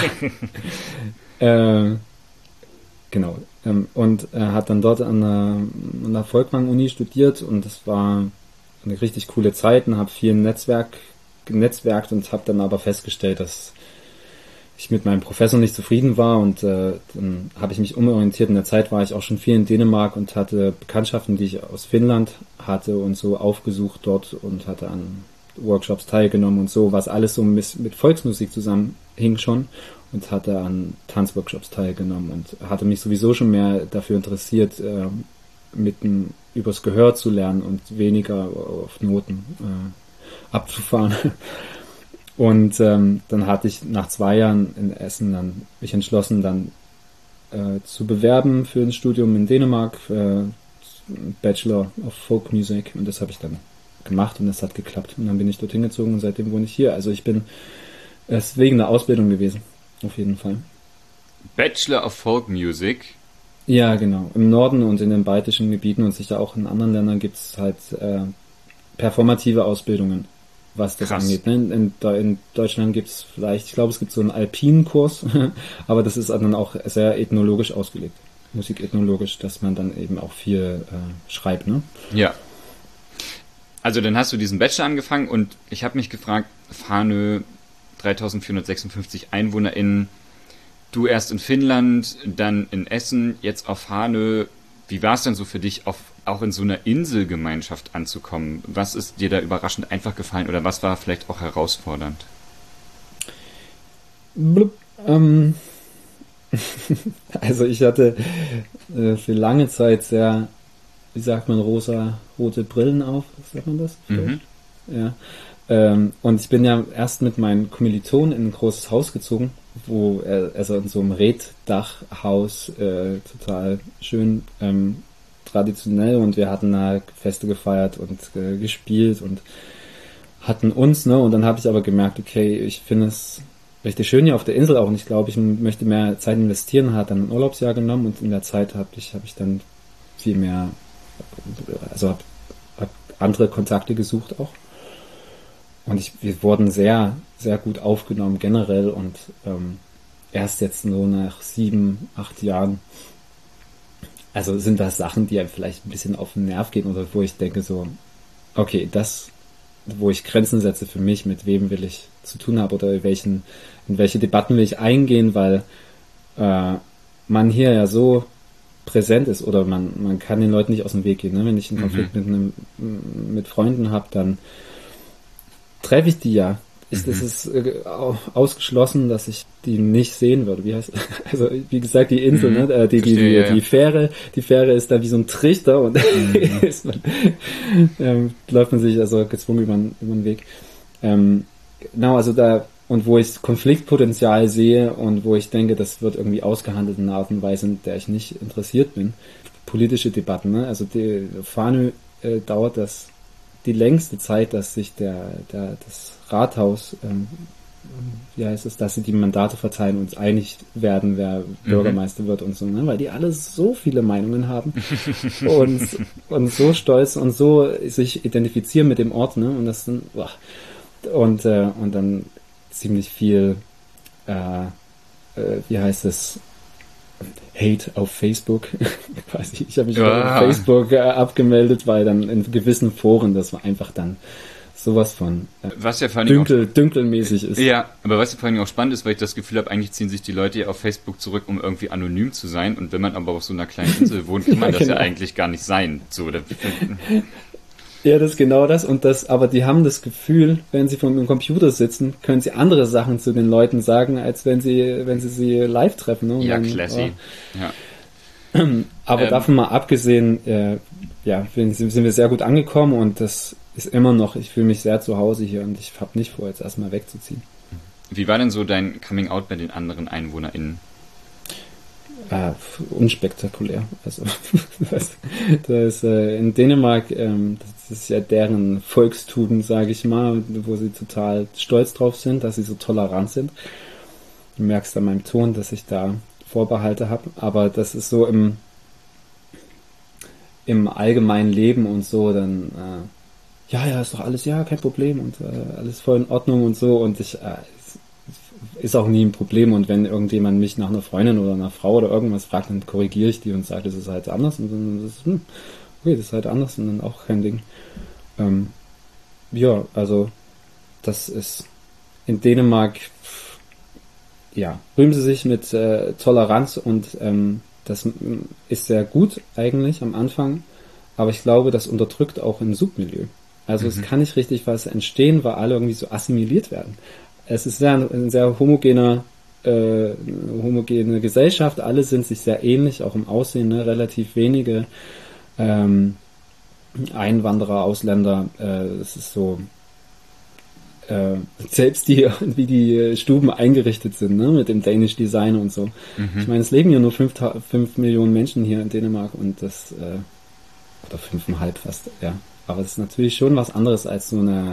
ja. äh, genau. Ähm, und er hat dann dort an der, an der Volkwang-Uni studiert und das war eine richtig coole Zeit und habe viel Netzwerk genetzwerkt und habe dann aber festgestellt, dass ich mit meinem Professor nicht zufrieden war und äh, dann habe ich mich umorientiert. In der Zeit war ich auch schon viel in Dänemark und hatte Bekanntschaften, die ich aus Finnland hatte und so aufgesucht dort und hatte an Workshops teilgenommen und so, was alles so mit, mit Volksmusik zusammenhing schon und hatte an Tanzworkshops teilgenommen und hatte mich sowieso schon mehr dafür interessiert, äh, mit dem, übers Gehör zu lernen und weniger auf Noten äh, abzufahren. Und ähm, dann hatte ich nach zwei Jahren in Essen dann mich entschlossen, dann äh, zu bewerben für ein Studium in Dänemark, äh, Bachelor of Folk Music, und das habe ich dann gemacht und das hat geklappt. Und dann bin ich dorthin gezogen und seitdem wohne ich hier. Also ich bin es wegen der Ausbildung gewesen, auf jeden Fall. Bachelor of Folk Music? Ja, genau. Im Norden und in den baltischen Gebieten und sicher auch in anderen Ländern gibt es halt äh, performative Ausbildungen, was das Krass. angeht. In, in, in Deutschland gibt es vielleicht, ich glaube, es gibt so einen Alpinenkurs, aber das ist dann auch sehr ethnologisch ausgelegt. Musikethnologisch, dass man dann eben auch viel äh, schreibt, ne? Ja. Also dann hast du diesen Bachelor angefangen und ich habe mich gefragt, Farnö, dreitausendvierhundertsechsundfünfzig EinwohnerInnen, du erst in Finnland, dann in Essen, jetzt auf Farnö. Wie war es denn so für dich, auf, auch in so einer Inselgemeinschaft anzukommen? Was ist dir da überraschend einfach gefallen oder was war vielleicht auch herausfordernd? Blub, ähm, also ich hatte äh, für lange Zeit sehr, wie sagt man, rosa-rote Brillen auf, sagt man das? Mhm. Ja. Ähm, und ich bin ja erst mit meinen Kommilitonen in ein großes Haus gezogen, wo, äh, also in so einem Reetdachhaus, äh, total schön ähm, traditionell, und wir hatten da Feste gefeiert und äh, gespielt und hatten uns, ne, und dann habe ich aber gemerkt, okay, ich finde es richtig schön hier auf der Insel auch und ich glaube, ich möchte mehr Zeit investieren, hat dann ein Urlaubsjahr genommen und in der Zeit habe ich, habe ich dann viel mehr, also habe hab andere Kontakte gesucht auch. Und ich, wir wurden sehr, sehr gut aufgenommen generell und ähm, erst jetzt nur nach sieben, acht Jahren, also sind das Sachen, die einem vielleicht ein bisschen auf den Nerv gehen oder wo ich denke so, okay, das, wo ich Grenzen setze für mich, mit wem will ich zu tun haben oder in welchen, in welche Debatten will ich eingehen, weil äh, man hier ja so präsent ist oder man, man kann den Leuten nicht aus dem Weg gehen. Ne? Wenn ich einen Konflikt mhm. mit, einem, mit Freunden habe, dann treffe ich die ja. Ich, mhm. Das ist äh, ausgeschlossen, dass ich die nicht sehen würde. Wie heißt, also wie gesagt, die Insel, mhm. ne? die, die, die, ja, ja. die Fähre, die Fähre ist da wie so ein Trichter und mhm. ist man, ähm, läuft man sich also gezwungen über, über den Weg. Ähm, genau, also da, und wo ich Konfliktpotenzial sehe und wo ich denke, das wird irgendwie ausgehandelt in einer Art und Weise, in der ich nicht interessiert bin. Politische Debatten, ne? Also die Farnö äh, dauert das die längste Zeit, dass sich der, der das Rathaus, ähm, wie heißt es, dass sie die Mandate verteilen und uns einig werden, wer Bürgermeister mhm. wird und so, ne? Weil die alle so viele Meinungen haben und, und so stolz und so sich identifizieren mit dem Ort, ne? Und das dann, boah. und äh, und dann ziemlich viel, äh, äh, wie heißt es, Hate auf Facebook. Quasi. Ich habe mich ja. auf Facebook äh, abgemeldet, weil dann in gewissen Foren das war einfach dann sowas von äh, was ja vor allem dünkel, auch, dünkelmäßig ist. Ja, aber was ja vor allem auch spannend ist, weil ich das Gefühl habe, eigentlich ziehen sich die Leute ja auf Facebook zurück, um irgendwie anonym zu sein, und wenn man aber auf so einer kleinen Insel wohnt, kann man ja, das genau. ja eigentlich gar nicht sein. So, da, ja, das ist genau das. Und das, aber die haben das Gefühl, wenn sie vor dem Computer sitzen, können sie andere Sachen zu den Leuten sagen, als wenn sie, wenn sie sie live treffen. Ne? Und ja, dann, classy. Oh. Ja. Aber ähm, davon mal abgesehen, äh, ja, sind wir sehr gut angekommen und das ist immer noch, ich fühle mich sehr zu Hause hier und ich habe nicht vor, jetzt erstmal wegzuziehen. Wie war denn so dein Coming-out bei den anderen EinwohnerInnen? Äh, unspektakulär. Also das, das ist äh, in Dänemark, ähm, das ist ja deren Volkstum, sage ich mal, wo sie total stolz drauf sind, dass sie so tolerant sind. Du merkst an meinem Ton, dass ich da Vorbehalte habe, aber das ist so im im allgemeinen Leben und so, dann äh, ja, ja, ist doch alles, ja, kein Problem und äh, alles voll in Ordnung und so und ich äh, ist auch nie ein Problem und wenn irgendjemand mich nach einer Freundin oder einer Frau oder irgendwas fragt, dann korrigiere ich die und sage, das ist halt anders und dann ist hm, okay, das ist halt anders und dann auch kein Ding. Ähm, ja, also das ist in Dänemark, ja, rühmen sie sich mit äh, Toleranz und ähm, das ist sehr gut eigentlich am Anfang, aber ich glaube, das unterdrückt auch im Submilieu. Also mhm. es kann nicht richtig was entstehen, weil alle irgendwie so assimiliert werden. Es ist sehr, ein sehr homogener, äh, homogene Gesellschaft, alle sind sich sehr ähnlich, auch im Aussehen, ne? Relativ wenige ähm, Einwanderer, Ausländer, äh, es ist so, äh, selbst die, wie die Stuben eingerichtet sind, ne, mit dem Danish Design und so. Mhm. Ich meine, es leben ja nur fünf, fünf Millionen Menschen hier in Dänemark und das, äh, oder fünfeinhalb fast, ja. Aber es ist natürlich schon was anderes als so eine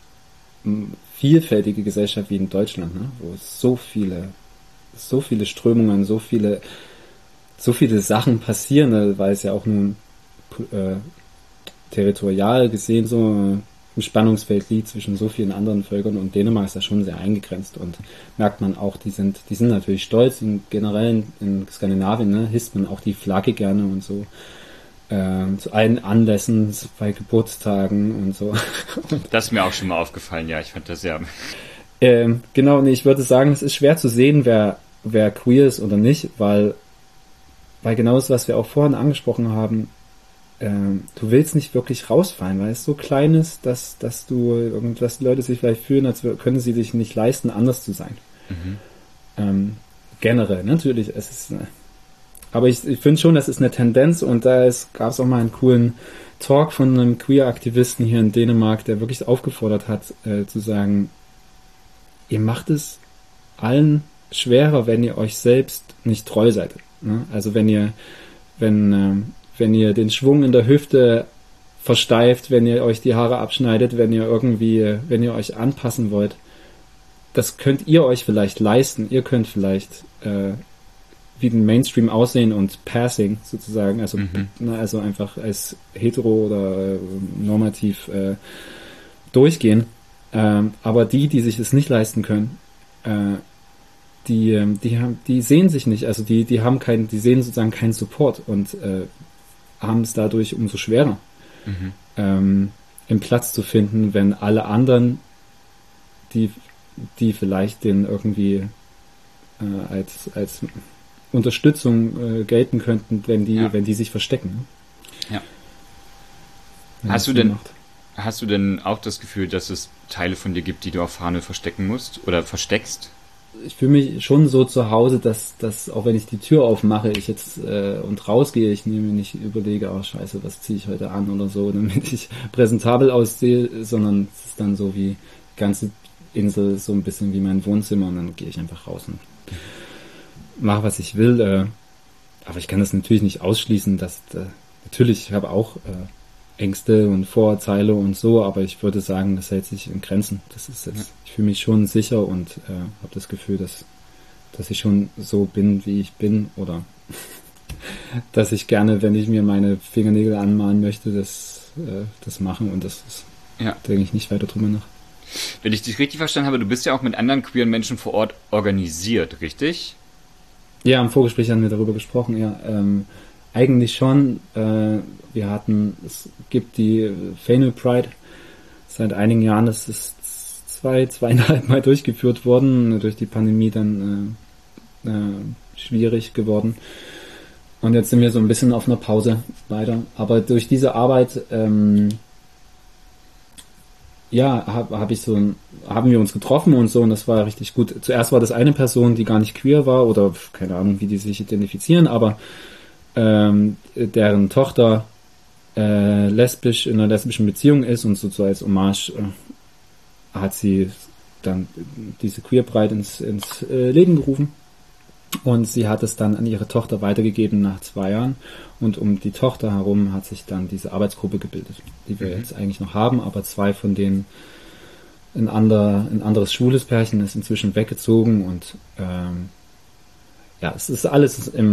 vielfältige Gesellschaft wie in Deutschland, ne, wo es so viele, so viele Strömungen, so viele, so viele Sachen passieren, ne, weil es ja auch nun äh, territorial gesehen so im Spannungsfeld liegt zwischen so vielen anderen Völkern und Dänemark ist ja schon sehr eingegrenzt und merkt man auch, die sind, die sind natürlich stolz und generell in, in Skandinavien, ne, hisst man auch die Flagge gerne und so, äh, zu allen Anlässen, bei Geburtstagen und so. Das ist mir auch schon mal aufgefallen, ja, ich fand das ja. Ähm, genau, nee, ich würde sagen, es ist schwer zu sehen, wer, wer queer ist oder nicht, weil, weil genau das, was wir auch vorhin angesprochen haben, Ähm, du willst nicht wirklich rausfallen, weil es so klein ist, dass, dass du irgendwas, die Leute sich vielleicht fühlen, als können sie sich nicht leisten, anders zu sein. Mhm. Ähm, generell, natürlich, es ist, äh, aber ich, ich finde schon, das ist eine Tendenz und da gab es auch mal einen coolen Talk von einem Queer-Aktivisten hier in Dänemark, der wirklich aufgefordert hat, äh, zu sagen, ihr macht es allen schwerer, wenn ihr euch selbst nicht treu seid. Ne? Also wenn ihr, wenn, äh, wenn ihr den Schwung in der Hüfte versteift, wenn ihr euch die Haare abschneidet, wenn ihr irgendwie, wenn ihr euch anpassen wollt, das könnt ihr euch vielleicht leisten. Ihr könnt vielleicht äh, wie den Mainstream aussehen und Passing sozusagen, also, mhm. na, also einfach als hetero oder äh, normativ äh, durchgehen. Ähm, aber die, die sich das nicht leisten können, äh, die, die haben, die sehen sich nicht, also die, die haben keinen, die sehen sozusagen keinen Support und äh, haben es dadurch umso schwerer, mhm. ähm, einen Platz zu finden, wenn alle anderen, die, die vielleicht den irgendwie äh, als, als Unterstützung äh, gelten könnten, wenn die, ja. wenn die sich verstecken. Ja. Hast du denn, macht. hast du denn auch das Gefühl, dass es Teile von dir gibt, die du auf Fahne verstecken musst oder versteckst? Ich fühle mich schon so zu Hause, dass, dass auch wenn ich die Tür aufmache, ich jetzt äh, und rausgehe, ich nehme nicht überlege, oh scheiße, was ziehe ich heute an oder so, damit ich präsentabel aussehe, sondern es ist dann so wie die ganze Insel so ein bisschen wie mein Wohnzimmer und dann gehe ich einfach raus und mache, was ich will. Äh, aber ich kann das natürlich nicht ausschließen, dass äh, natürlich, ich habe auch äh, Ängste und Vorurteile und so, aber ich würde sagen, das hält sich in Grenzen. Das ist jetzt, ja. Ich fühle mich schon sicher und äh, habe das Gefühl, dass, dass ich schon so bin, wie ich bin oder dass ich gerne, wenn ich mir meine Fingernägel anmalen möchte, das, äh, das machen und das ist, ja. denke ich nicht weiter drüber nach. Wenn ich dich richtig verstanden habe, du bist ja auch mit anderen queeren Menschen vor Ort organisiert, richtig? Ja, im Vorgespräch haben wir darüber gesprochen, ja. Ähm, eigentlich schon. Äh, wir hatten, es gibt die Fenø Pride seit einigen Jahren, das ist zwei, zweieinhalb Mal durchgeführt worden, durch die Pandemie dann äh, äh, schwierig geworden. Und jetzt sind wir so ein bisschen auf einer Pause leider. Aber durch diese Arbeit ähm, ja, habe hab ich so ein, haben wir uns getroffen und so und das war richtig gut. Zuerst war das eine Person, die gar nicht queer war oder keine Ahnung, wie die sich identifizieren, aber ähm, deren Tochter äh, lesbisch in einer lesbischen Beziehung ist und so, so als Hommage äh, hat sie dann diese Queer Pride ins, ins äh, Leben gerufen. Und sie hat es dann an ihre Tochter weitergegeben nach zwei Jahren. Und um die Tochter herum hat sich dann diese Arbeitsgruppe gebildet, die wir mhm. jetzt eigentlich noch haben. Aber zwei von denen, ein, ander, ein anderes schwules Pärchen ist inzwischen weggezogen. Und ähm, ja, es ist alles im,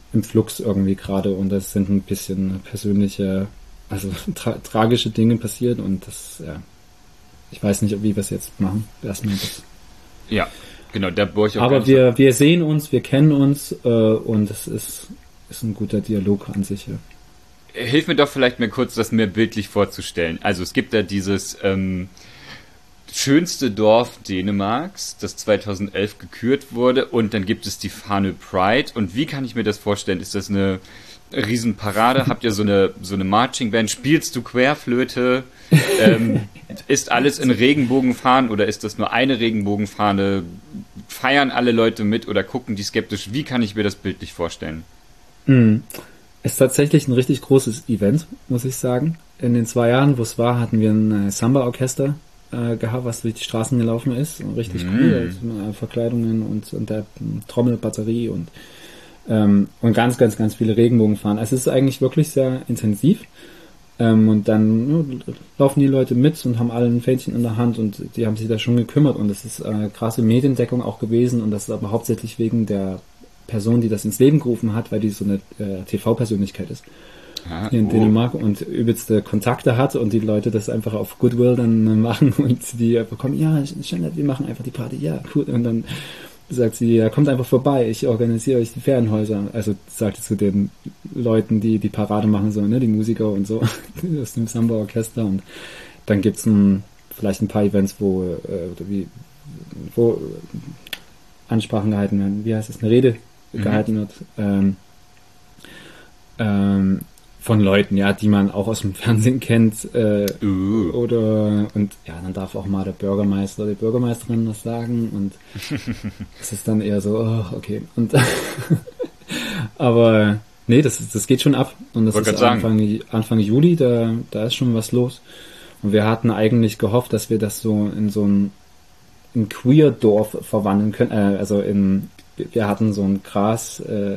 im Flux irgendwie gerade und das sind ein bisschen persönliche, also tra- tragische Dinge passiert und das, ja, ich weiß nicht, wie wir es jetzt machen. Erstmal das. Ja, genau, da bohre ich auch Aber wir, wir sehen uns, wir kennen uns äh, und es ist, ist ein guter Dialog an sich. Ja. Hilf mir doch vielleicht mal kurz, das mir bildlich vorzustellen. Also es gibt da dieses ähm, schönste Dorf Dänemarks, das zweitausendelf gekürt wurde und dann gibt es die Fanø Pride. Und wie kann ich mir das vorstellen? Ist das eine Riesenparade? Habt ihr so eine, so eine Marching Band? Spielst du Querflöte? ähm, ist alles in Regenbogenfahnen oder ist das nur eine Regenbogenfahne? Feiern alle Leute mit oder gucken die skeptisch? Wie kann ich mir das bildlich vorstellen? Mhm. Es ist tatsächlich ein richtig großes Event, muss ich sagen. In den zwei Jahren, wo es war, hatten wir ein äh, Samba-Orchester äh, gehabt, was durch die Straßen gelaufen ist. Richtig mm. cool. Also, äh, Verkleidungen und, und der Trommelbatterie und, ähm, und ganz, ganz, ganz viele Regenbogenfahnen. Es ist eigentlich wirklich sehr intensiv. Ähm, und dann ja, laufen die Leute mit und haben alle ein Fähnchen in der Hand und die haben sich da schon gekümmert. Und es ist äh, krasse Mediendeckung auch gewesen und das ist aber hauptsächlich wegen der Person, die das ins Leben gerufen hat, weil die so eine äh, T V-Persönlichkeit ist ah, hier in oh. Dänemark und übelste Kontakte hat und die Leute das einfach auf Goodwill dann äh, machen und die einfach kommen, ja, schön, wir machen einfach die Party, ja, cool. Und dann sagt sie, ja, kommt einfach vorbei, ich organisiere euch die Ferienhäuser. Also sagte zu den Leuten, die die Parade machen sollen, ne, die Musiker und so aus dem Samba-Orchester und dann gibt's ein, vielleicht ein paar Events, wo äh, wie, wo Ansprachen gehalten werden, wie heißt es, eine Rede gehalten wird, ähm, ähm, von Leuten, ja, die man auch aus dem Fernsehen kennt, äh, uh. oder, und ja, dann darf auch mal der Bürgermeister oder die Bürgermeisterin was sagen und es ist dann eher so, oh, okay, und aber nee, das, das geht schon ab und das Wollte ist Anfang, Anfang Juli, da, da ist schon was los und wir hatten eigentlich gehofft, dass wir das so in so ein, ein Queer-Dorf verwandeln können, äh, also in wir hatten so ein Gras äh,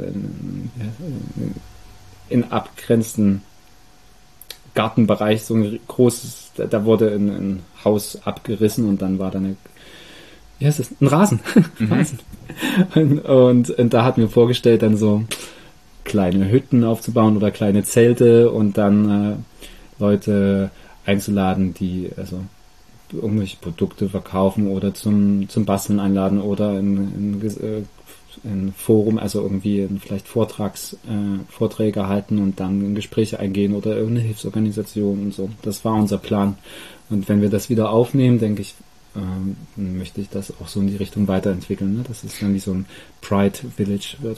in abgrenzenden Gartenbereich, so ein großes, da wurde ein, ein Haus abgerissen und dann war da eine, wie heißt das, ein Rasen. Mhm. Rasen. Und, und, und da hatten wir vorgestellt, dann so kleine Hütten aufzubauen oder kleine Zelte und dann äh, Leute einzuladen, die also irgendwelche Produkte verkaufen oder zum zum Basteln einladen oder in, in, in Forum, also irgendwie in vielleicht Vortrags, äh, Vorträge halten und dann in Gespräche eingehen oder irgendeine Hilfsorganisation und so. Das war unser Plan. Und wenn wir das wieder aufnehmen, denke ich, ähm, möchte ich das auch so in die Richtung weiterentwickeln, ne? Dass es dann wie so ein Pride Village wird.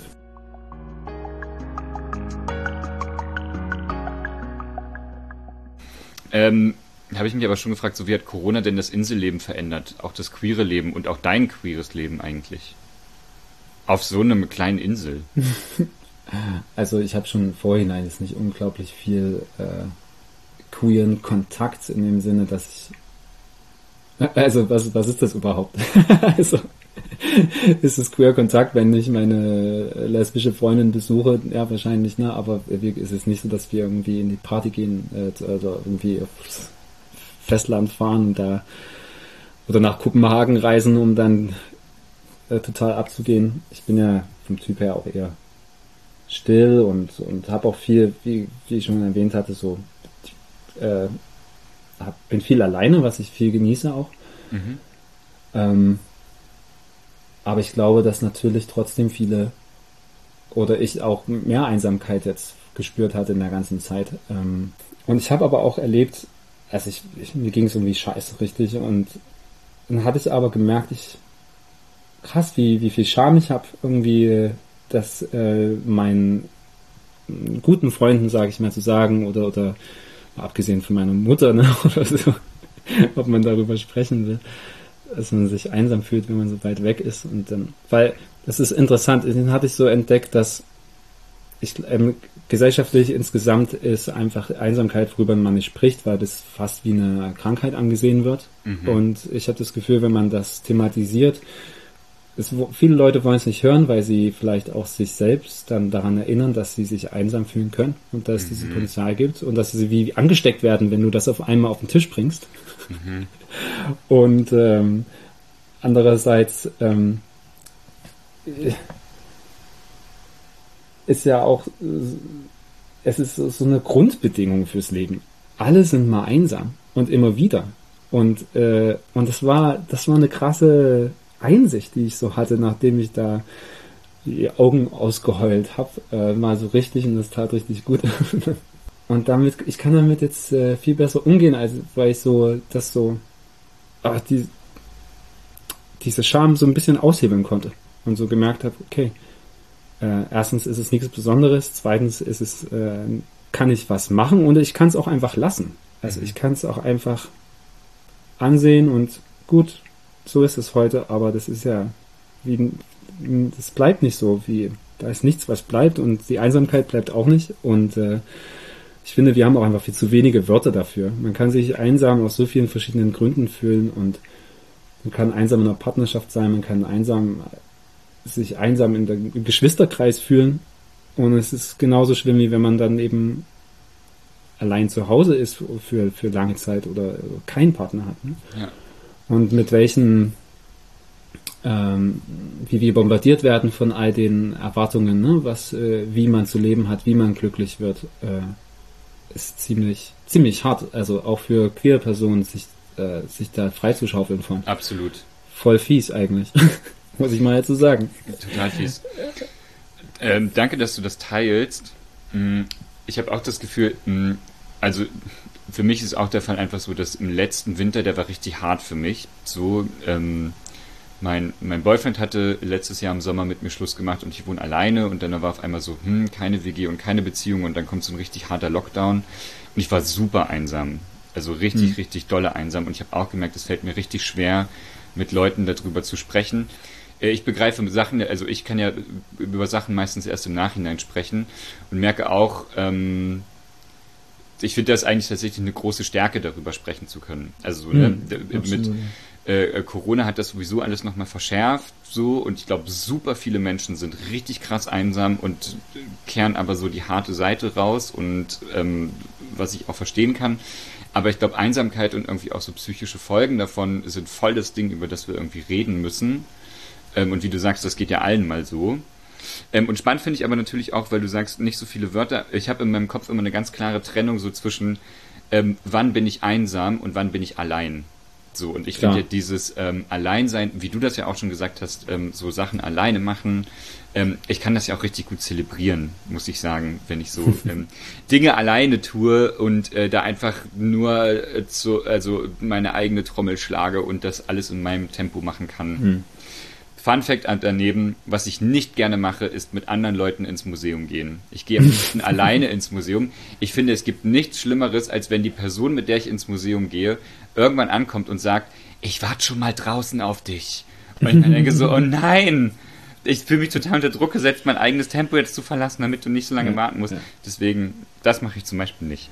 Ähm habe ich mich aber schon gefragt, so wie hat Corona denn das Inselleben verändert? Auch das queere Leben und auch dein queeres Leben eigentlich? Auf so einer kleinen Insel. Also ich habe schon vorhinein jetzt nicht unglaublich viel äh, queeren Kontakt in dem Sinne, dass ich also was, was ist das überhaupt? Also ist es queer Kontakt, wenn ich meine lesbische Freundin besuche? Ja, wahrscheinlich, ne? Aber ist es nicht so, dass wir irgendwie in die Party gehen äh, oder irgendwie aufs Festland fahren und da oder nach Kopenhagen reisen, um dann äh, total abzugehen. Ich bin ja vom Typ her auch eher still und und habe auch viel, wie, wie ich schon erwähnt hatte, so äh, hab, bin viel alleine, was ich viel genieße auch. Mhm. Ähm, aber ich glaube, dass natürlich trotzdem viele oder ich auch mehr Einsamkeit jetzt gespürt hatte in der ganzen Zeit. Ähm, und ich habe aber auch erlebt, also ich, ich mir ging es irgendwie scheiße richtig und dann hatte ich aber gemerkt, ich krass, wie wie viel Scham ich habe irgendwie, das äh, meinen guten Freunden, sage ich mal, zu sagen oder oder abgesehen von meiner Mutter, ne, oder so, ob man darüber sprechen will, dass man sich einsam fühlt, wenn man so weit weg ist und dann, weil das ist interessant, den hatte ich so entdeckt, dass ich ähm, gesellschaftlich insgesamt ist einfach Einsamkeit, worüber man nicht spricht, weil das fast wie eine Krankheit angesehen wird. Mhm. Und ich habe das Gefühl, wenn man das thematisiert, es, viele Leute wollen es nicht hören, weil sie vielleicht auch sich selbst dann daran erinnern, dass sie sich einsam fühlen können und dass es mhm. dieses Potenzial gibt und dass sie wie angesteckt werden, wenn du das auf einmal auf den Tisch bringst. Mhm. Und ähm, andererseits ähm, ist ja auch, es ist so eine Grundbedingung fürs Leben. Alle sind mal einsam und immer wieder. Und, äh, und das war, das war eine krasse Einsicht, die ich so hatte, nachdem ich da die Augen ausgeheult habe, äh, mal so richtig, und das tat richtig gut. Und damit, ich kann damit jetzt äh, viel besser umgehen, als weil ich so, das so, ach, die, diese Scham so ein bisschen aushebeln konnte und so gemerkt habe, okay, äh, erstens ist es nichts Besonderes, zweitens ist es, äh, kann ich was machen und ich kann es auch einfach lassen. Also ich kann es auch einfach ansehen und gut, so ist es heute, aber das ist ja, wie, das bleibt nicht so, wie, da ist nichts, was bleibt und die Einsamkeit bleibt auch nicht und äh, ich finde, wir haben auch einfach viel zu wenige Wörter dafür. Man kann sich einsam aus so vielen verschiedenen Gründen fühlen und man kann einsam in einer Partnerschaft sein, man kann einsam sich einsam in der, im Geschwisterkreis fühlen und es ist genauso schlimm, wie wenn man dann eben allein zu Hause ist für, für lange Zeit oder keinen Partner hat. Ne? Ja. Und mit welchen, ähm, wie wir bombardiert werden von all den Erwartungen, ne? Was, äh, wie man zu leben hat, wie man glücklich wird, äh, ist ziemlich, ziemlich hart. Also auch für queere Personen, sich, äh, sich da freizuschaufeln von. Absolut. Voll fies eigentlich. Muss ich mal jetzt so sagen. Total fies. Ähm, danke, dass du das teilst. Ich habe auch das Gefühl, also für mich ist auch der Fall einfach so, dass im letzten Winter, der war richtig hart für mich. So, ähm, mein, mein Boyfriend hatte letztes Jahr im Sommer mit mir Schluss gemacht und ich wohne alleine und dann war auf einmal so, hm, keine W G und keine Beziehung und dann kommt so ein richtig harter Lockdown und ich war super einsam. Also richtig, hm. richtig dolle einsam und ich habe auch gemerkt, es fällt mir richtig schwer, mit Leuten darüber zu sprechen. Ich begreife Sachen, also ich kann ja über Sachen meistens erst im Nachhinein sprechen und merke auch, ähm, ich finde das eigentlich tatsächlich eine große Stärke, darüber sprechen zu können. Also mhm, ne, mit äh, Corona hat das sowieso alles nochmal verschärft so und ich glaube, super viele Menschen sind richtig krass einsam und kehren aber so die harte Seite raus und ähm, was ich auch verstehen kann. Aber ich glaube, Einsamkeit und irgendwie auch so psychische Folgen davon sind voll das Ding, über das wir irgendwie reden müssen. Und wie du sagst, das geht ja allen mal so. Und spannend finde ich aber natürlich auch, weil du sagst, nicht so viele Wörter. Ich habe in meinem Kopf immer eine ganz klare Trennung so zwischen, ähm, wann bin ich einsam und wann bin ich allein. So, und ich finde ja dieses ähm, Alleinsein, wie du das ja auch schon gesagt hast, ähm, so Sachen alleine machen, ähm, ich kann das ja auch richtig gut zelebrieren, muss ich sagen, wenn ich so ähm, Dinge alleine tue und äh, da einfach nur äh, so, also meine eigene Trommel schlage und das alles in meinem Tempo machen kann. Hm. Fun Fact daneben, was ich nicht gerne mache, ist mit anderen Leuten ins Museum gehen. Ich gehe am liebsten alleine ins Museum. Ich finde, es gibt nichts Schlimmeres, als wenn die Person, mit der ich ins Museum gehe, irgendwann ankommt und sagt, ich warte schon mal draußen auf dich. Und ich denke so, oh nein, ich fühle mich total unter Druck gesetzt, mein eigenes Tempo jetzt zu verlassen, damit du nicht so lange ja, warten musst. Ja. Deswegen, das mache ich zum Beispiel nicht.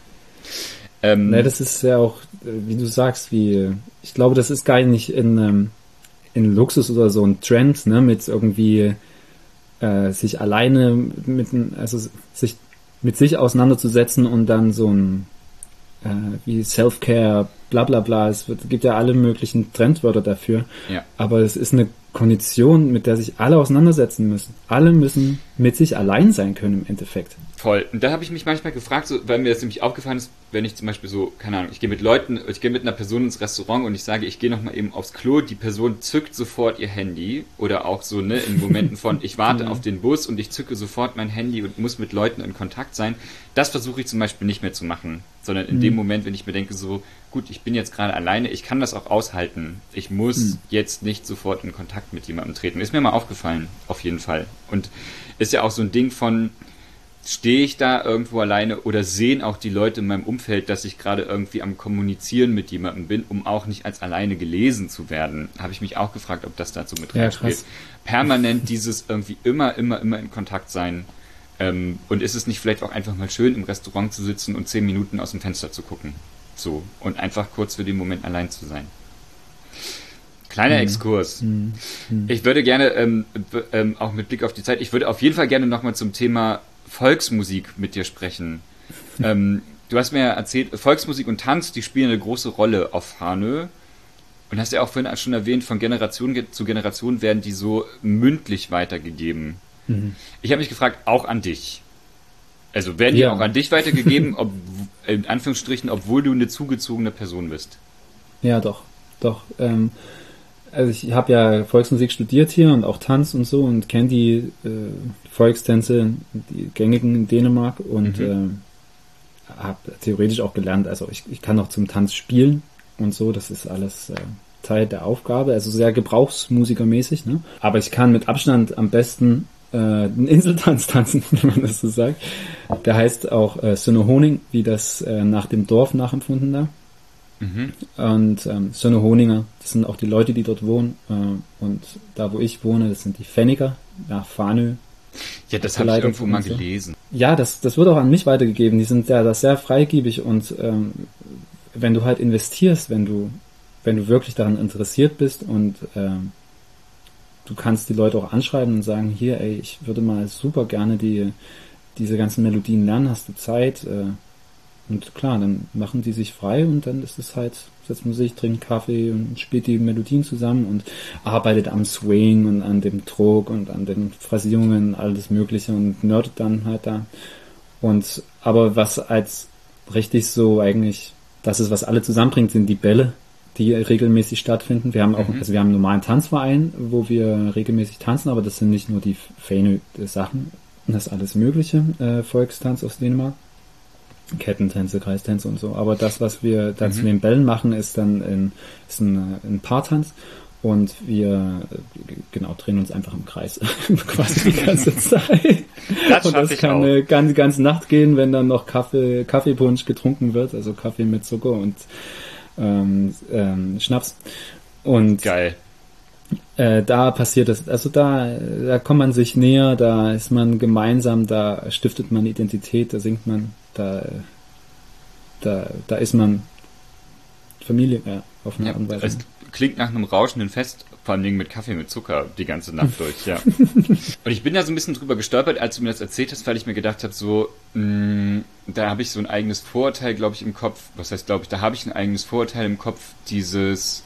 Ähm, ne, das ist ja auch, wie du sagst, wie, ich glaube, das ist gar nicht in... Ähm in Luxus oder so ein Trend, ne, mit irgendwie äh, sich alleine mit, also sich mit sich auseinanderzusetzen und dann so ein äh, wie Self-Care, bla bla bla, es wird, gibt ja alle möglichen Trendwörter dafür, ja. Aber es ist eine Kondition, mit der sich alle auseinandersetzen müssen. Alle müssen mit sich allein sein können im Endeffekt. Voll. Und da habe ich mich manchmal gefragt, so, weil mir das nämlich aufgefallen ist, wenn ich zum Beispiel so, keine Ahnung, ich gehe mit Leuten, ich gehe mit einer Person ins Restaurant und ich sage, ich gehe nochmal eben aufs Klo, die Person zückt sofort ihr Handy oder auch so, ne, in Momenten von, ich warte auf den Bus und ich zücke sofort mein Handy und muss mit Leuten in Kontakt sein. Das versuche ich zum Beispiel nicht mehr zu machen, sondern in mhm. dem Moment, wenn ich mir denke, so, gut, ich bin jetzt gerade alleine, ich kann das auch aushalten. Ich muss mhm. jetzt nicht sofort in Kontakt mit jemandem treten. Ist mir mal aufgefallen, auf jeden Fall. Und ist ja auch so ein Ding von, stehe ich da irgendwo alleine oder sehen auch die Leute in meinem Umfeld, dass ich gerade irgendwie am Kommunizieren mit jemandem bin, um auch nicht als alleine gelesen zu werden? Habe ich mich auch gefragt, ob das dazu mit reinspielt. Ja, permanent dieses irgendwie immer, immer, immer in Kontakt sein. Ähm, und ist es nicht vielleicht auch einfach mal schön, im Restaurant zu sitzen und zehn Minuten aus dem Fenster zu gucken? So. Und einfach kurz für den Moment allein zu sein. Kleiner mhm. Exkurs. Mhm. Ich würde gerne, ähm, ähm, auch mit Blick auf die Zeit, ich würde auf jeden Fall gerne nochmal zum Thema Volksmusik mit dir sprechen. ähm, du hast mir ja erzählt, Volksmusik und Tanz, die spielen eine große Rolle auf Hanö. Und hast ja auch vorhin schon erwähnt, von Generation zu Generation werden die so mündlich weitergegeben. Mhm. Ich habe mich gefragt, auch an dich. Also werden die ja. auch an dich weitergegeben, ob, in Anführungsstrichen, obwohl du eine zugezogene Person bist? Ja, doch, doch. Ähm, also ich habe ja Volksmusik studiert hier und auch Tanz und so und kenne die äh, Volkstänze, die gängigen in Dänemark und mhm. äh, habe theoretisch auch gelernt, also ich, ich kann auch zum Tanz spielen und so, das ist alles äh, Teil der Aufgabe, also sehr gebrauchsmusikermäßig, ne? Aber ich kann mit Abstand am besten äh, einen Inseltanz tanzen, wenn man das so sagt. Der heißt auch äh, Sønder Honning, wie das äh, nach dem Dorf nachempfunden da. Mhm. Und ähm, Sønder Honinger, das sind auch die Leute, die dort wohnen. Äh, und da, wo ich wohne, das sind die Pfenniger nach Fanø. Ja, das habe ich irgendwo mal so. gelesen. Ja, das, das wird auch an mich weitergegeben. Die sind ja das sehr freigebig und ähm, wenn du halt investierst, wenn du wenn du wirklich daran interessiert bist und ähm, du kannst die Leute auch anschreiben und sagen, hier, ey, ich würde mal super gerne die diese ganzen Melodien lernen, hast du Zeit? Äh, und klar, dann machen die sich frei und dann ist es halt, setzt man sich, trinkt Kaffee und spielt die Melodien zusammen und arbeitet am Swing und an dem Druck und an den Phrasierungen, alles Mögliche und nerdet dann halt da. Und aber was als richtig so eigentlich, das ist, was alle zusammenbringt, sind die Bälle, die regelmäßig stattfinden. Wir haben auch, mhm. also wir haben einen normalen Tanzverein, wo wir regelmäßig tanzen, aber das sind nicht nur die Fanø-Sachen, das ist alles Mögliche, äh, Volkstanz aus Dänemark. Kettentänze, Kreistänze und so. Aber das, was wir dann mhm. zu den Bällen machen, ist dann in, ist ein, ein Paartanz und wir genau drehen uns einfach im Kreis quasi die ganze Zeit. Das und das kann eine ganze, ganze Nacht gehen, wenn dann noch Kaffee, Kaffeepunsch getrunken wird, also Kaffee mit Zucker und ähm, ähm, Schnaps. Und geil. Äh, da passiert das, also da, da kommt man sich näher, da ist man gemeinsam, da stiftet man Identität, da singt man, da, da, da ist man Familie, ja, auf eine ja, Art und Weise. Es klingt nach einem rauschenden Fest, vor allem mit Kaffee mit Zucker die ganze Nacht durch, ja. Und ich bin da so ein bisschen drüber gestolpert, als du mir das erzählt hast, weil ich mir gedacht habe, so, mh, da habe ich so ein eigenes Vorurteil, glaube ich, im Kopf, was heißt, glaube ich, da habe ich ein eigenes Vorurteil im Kopf, dieses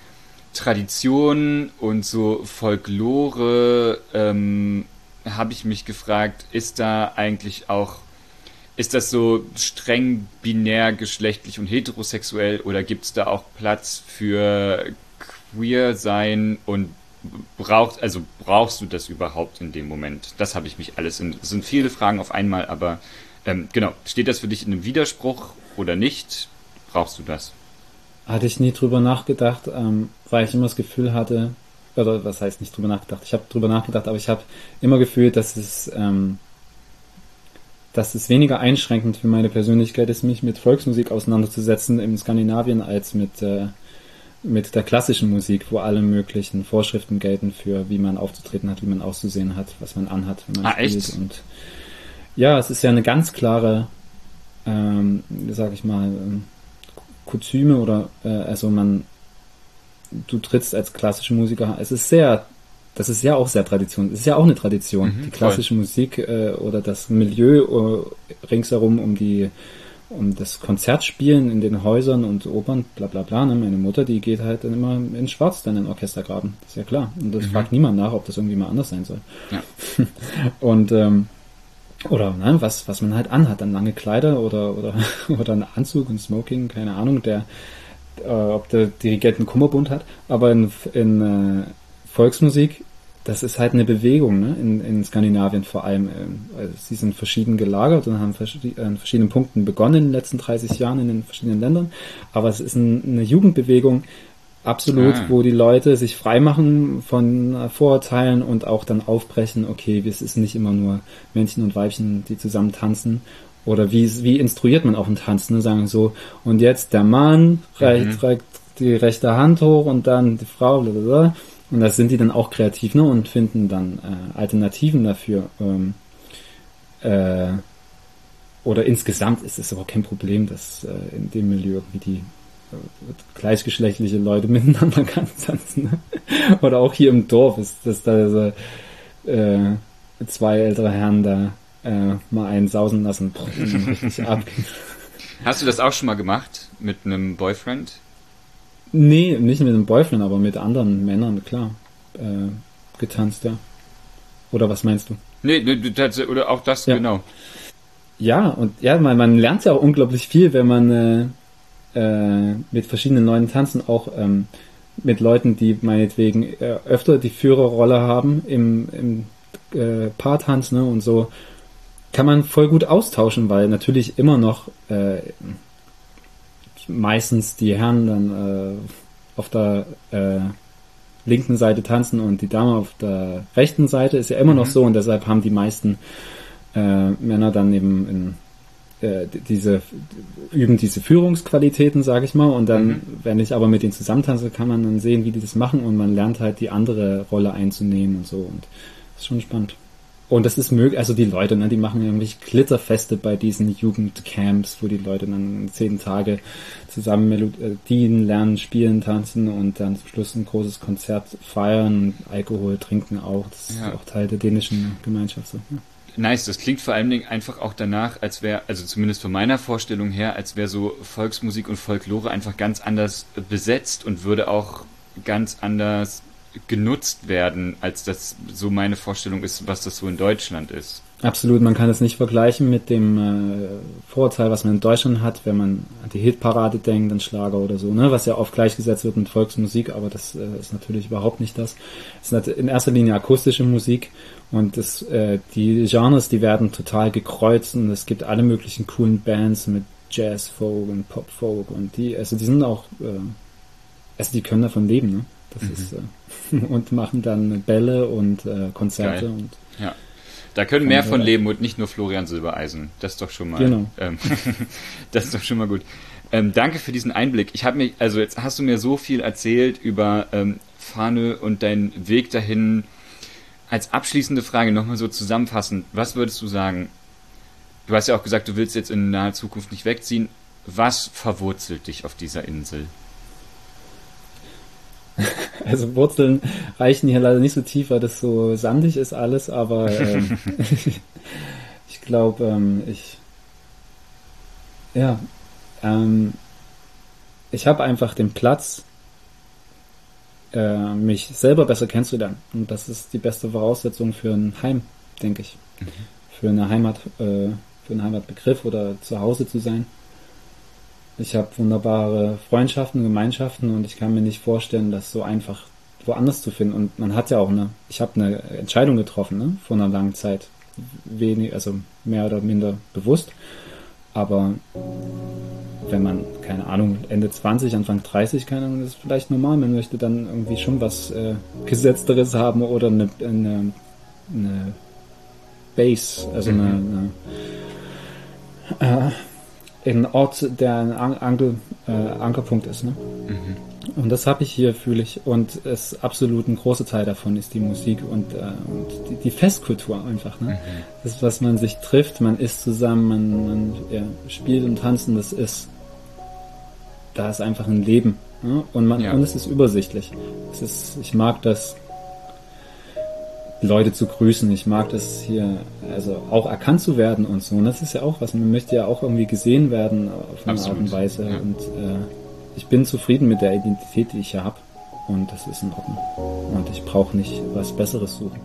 Tradition und so Folklore, ähm, habe ich mich gefragt, ist da eigentlich auch, ist das so streng binär, geschlechtlich und heterosexuell oder gibt es da auch Platz für queer sein und braucht, also brauchst du das überhaupt in dem Moment? Das habe ich mich alles in, es sind viele Fragen auf einmal, aber ähm, genau, steht das für dich in einem Widerspruch oder nicht? Brauchst du das? Hatte ich nie drüber nachgedacht, ähm, weil ich immer das Gefühl hatte, oder was heißt nicht drüber nachgedacht, ich habe drüber nachgedacht, aber ich habe immer gefühlt, dass es ähm, dass es weniger einschränkend für meine Persönlichkeit ist, mich mit Volksmusik auseinanderzusetzen in Skandinavien, als mit äh, mit der klassischen Musik, wo alle möglichen Vorschriften gelten für, wie man aufzutreten hat, wie man auszusehen hat, was man anhat, wenn man ah, spielt. Echt? Und ja, es ist ja eine ganz klare, ähm, sag ich mal, ähm, Kostüme oder äh, also man du trittst als klassische Musiker, es ist sehr, das ist ja auch sehr Tradition, es ist ja auch eine Tradition, mhm, die klassische voll. Musik äh, oder das Milieu äh, ringsherum um die um das Konzertspielen in den Häusern und Opern, bla bla bla, ne? Meine Mutter, die geht halt dann immer in Schwarz dann in den Orchestergraben, das ist ja klar, und das mhm. fragt niemand nach, ob das irgendwie mal anders sein soll. Ja. Und ähm, oder ne, was was man halt anhat, dann lange Kleider oder oder oder ein Anzug, ein Smoking, keine Ahnung, der äh, ob der Dirigent einen Kummerbund hat, aber in, in äh, Volksmusik, das ist halt eine Bewegung, ne, in, in Skandinavien vor allem. Also sie sind verschieden gelagert und haben verschied- an verschiedenen Punkten begonnen in den letzten dreißig Jahren in den verschiedenen Ländern, aber es ist ein, eine Jugendbewegung, absolut, ah. wo die Leute sich freimachen von Vorurteilen und auch dann aufbrechen, okay, es ist nicht immer nur Männchen und Weibchen, die zusammen tanzen. Oder wie, wie instruiert man auch einen Tanz, ne? Sagen so, und jetzt der Mann reicht, reicht die rechte Hand hoch und dann die Frau, blablabla. Und das sind die dann auch kreativ, ne? Und finden dann äh, Alternativen dafür. Ähm, äh, oder insgesamt ist es aber kein Problem, dass äh, in dem Milieu irgendwie die gleichgeschlechtliche Leute miteinander tanzen. Ne? Oder auch hier im Dorf ist das da so, äh, zwei ältere Herren da äh, mal einen sausen lassen. Richtig ab. Hast du das auch schon mal gemacht mit einem Boyfriend? Nee, nicht mit einem Boyfriend, aber mit anderen Männern, klar. Äh, getanzt, ja. Oder was meinst du? Nee, nee das, oder auch das, ja. Genau. Ja, und ja, man, man lernt ja auch unglaublich viel, wenn man äh, äh, mit verschiedenen Leuten tanzen, auch ähm, mit Leuten, die meinetwegen äh, öfter die Führerrolle haben im, im äh, Paartanz, ne, und so kann man voll gut austauschen, weil natürlich immer noch äh, meistens die Herren dann äh, auf der äh, linken Seite tanzen und die Dame auf der rechten Seite, ist ja immer mhm. noch so, und deshalb haben die meisten äh, Männer dann eben in, äh, diese üben diese Führungsqualitäten, sage ich mal, und dann, mhm. wenn ich aber mit denen zusammentanze, kann man dann sehen, wie die das machen, und man lernt halt die andere Rolle einzunehmen und so, und das ist schon spannend. Und das ist möglich, also die Leute, ne, die machen irgendwie Glitterfeste bei diesen Jugendcamps, wo die Leute dann zehn Tage zusammen Melodien lernen, spielen, tanzen und dann zum Schluss ein großes Konzert feiern, Alkohol trinken auch. Das ist ja auch Teil der dänischen Gemeinschaft. So. Ja. Nice, das klingt vor allen Dingen einfach auch danach, als wäre, also zumindest von meiner Vorstellung her, als wäre so Volksmusik und Folklore einfach ganz anders besetzt und würde auch ganz anders genutzt werden, als das so meine Vorstellung ist, was das so in Deutschland ist. Absolut, man kann es nicht vergleichen mit dem äh, Vorurteil, was man in Deutschland hat, wenn man an die Hitparade denkt, an Schlager oder so, ne, was ja oft gleichgesetzt wird mit Volksmusik, aber das äh, ist natürlich überhaupt nicht das. Es ist in erster Linie akustische Musik, und das, äh, die Genres, die werden total gekreuzt, und es gibt alle möglichen coolen Bands mit Jazz, Folk und Pop Folk, und die, also die sind auch, äh, also die können davon leben, ne? Das mhm. ist äh, und machen dann Bälle und äh, Konzerte. Geil. Und ja. Da können mehr von leben und nicht nur Florian Silbereisen. Das ist doch schon mal. Genau. Ähm, das ist doch schon mal gut. Ähm, danke für diesen Einblick. Ich habe mir, also jetzt hast du mir so viel erzählt über ähm, Fanö und deinen Weg dahin. Als abschließende Frage nochmal so zusammenfassend: Was würdest du sagen? Du hast ja auch gesagt, du willst jetzt in naher Zukunft nicht wegziehen. Was verwurzelt dich auf dieser Insel? Also Wurzeln reichen hier leider nicht so tief, weil das so sandig ist alles, aber ähm, ich glaube, ähm, ich ja, ähm, ich habe einfach den Platz, äh, mich selber besser kennenzulernen, und das ist die beste Voraussetzung für ein Heim, denke ich, mhm. für eine Heimat, äh, für einen Heimatbegriff oder zu Hause zu sein. Ich habe wunderbare Freundschaften, Gemeinschaften, und ich kann mir nicht vorstellen, das so einfach woanders zu finden. Und man hat ja auch eine, ich habe eine Entscheidung getroffen, ne, vor einer langen Zeit, wenig, also mehr oder minder bewusst. Aber wenn man, keine Ahnung, Ende zwanzig, Anfang dreißig, keine Ahnung, das ist vielleicht normal. Man möchte dann irgendwie schon was äh, Gesetzteres haben oder eine, eine, eine Base, also mhm. eine, eine äh, ein Ort, der ein Anker, äh, Ankerpunkt ist. Ne? Mhm. Und das habe ich hier, fühle ich. Und es ist absolut ein großer Teil davon ist die Musik und, äh, und die, die Festkultur einfach. Ne? Mhm. Das, was man sich trifft, man isst zusammen, man, man ja, spielt und tanzen, das ist, da ist einfach ein Leben. Ne? Und, man, ja. und es ist übersichtlich. Es ist, ich mag das, Leute zu grüßen. Ich mag das hier, also auch erkannt zu werden und so. Und das ist ja auch was. Man möchte ja auch irgendwie gesehen werden auf eine Absolut. Art und Weise. Ja. Und äh, ich bin zufrieden mit der Identität, die ich hier habe. Und das ist in Ordnung. Und ich brauche nicht was Besseres suchen.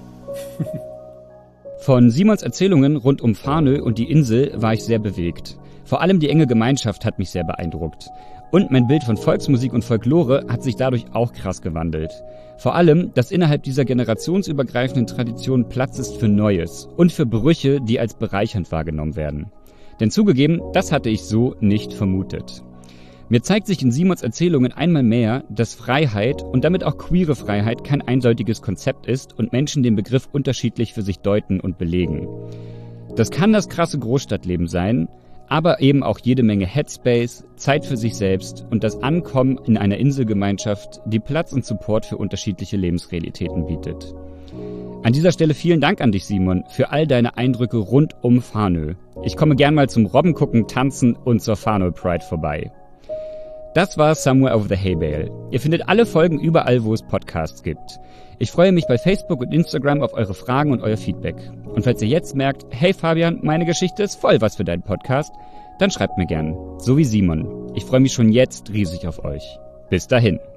Von Simons Erzählungen rund um Fanö und die Insel war ich sehr bewegt. Vor allem die enge Gemeinschaft hat mich sehr beeindruckt. Und mein Bild von Volksmusik und Folklore hat sich dadurch auch krass gewandelt. Vor allem, dass innerhalb dieser generationsübergreifenden Tradition Platz ist für Neues und für Brüche, die als bereichernd wahrgenommen werden. Denn zugegeben, das hatte ich so nicht vermutet. Mir zeigt sich in Simons Erzählungen einmal mehr, dass Freiheit und damit auch queere Freiheit kein eindeutiges Konzept ist und Menschen den Begriff unterschiedlich für sich deuten und belegen. Das kann das krasse Großstadtleben sein, aber eben auch jede Menge Headspace, Zeit für sich selbst und das Ankommen in einer Inselgemeinschaft, die Platz und Support für unterschiedliche Lebensrealitäten bietet. An dieser Stelle vielen Dank an dich, Simon, für all deine Eindrücke rund um Fanö. Ich komme gern mal zum Robbengucken, Tanzen und zur Fanö Pride vorbei. Das war Somewhere Over the Hay Bale. Ihr findet alle Folgen überall, wo es Podcasts gibt. Ich freue mich bei Facebook und Instagram auf eure Fragen und euer Feedback. Und falls ihr jetzt merkt, hey Fabian, meine Geschichte ist voll was für deinen Podcast, dann schreibt mir gern. So wie Simon. Ich freue mich schon jetzt riesig auf euch. Bis dahin.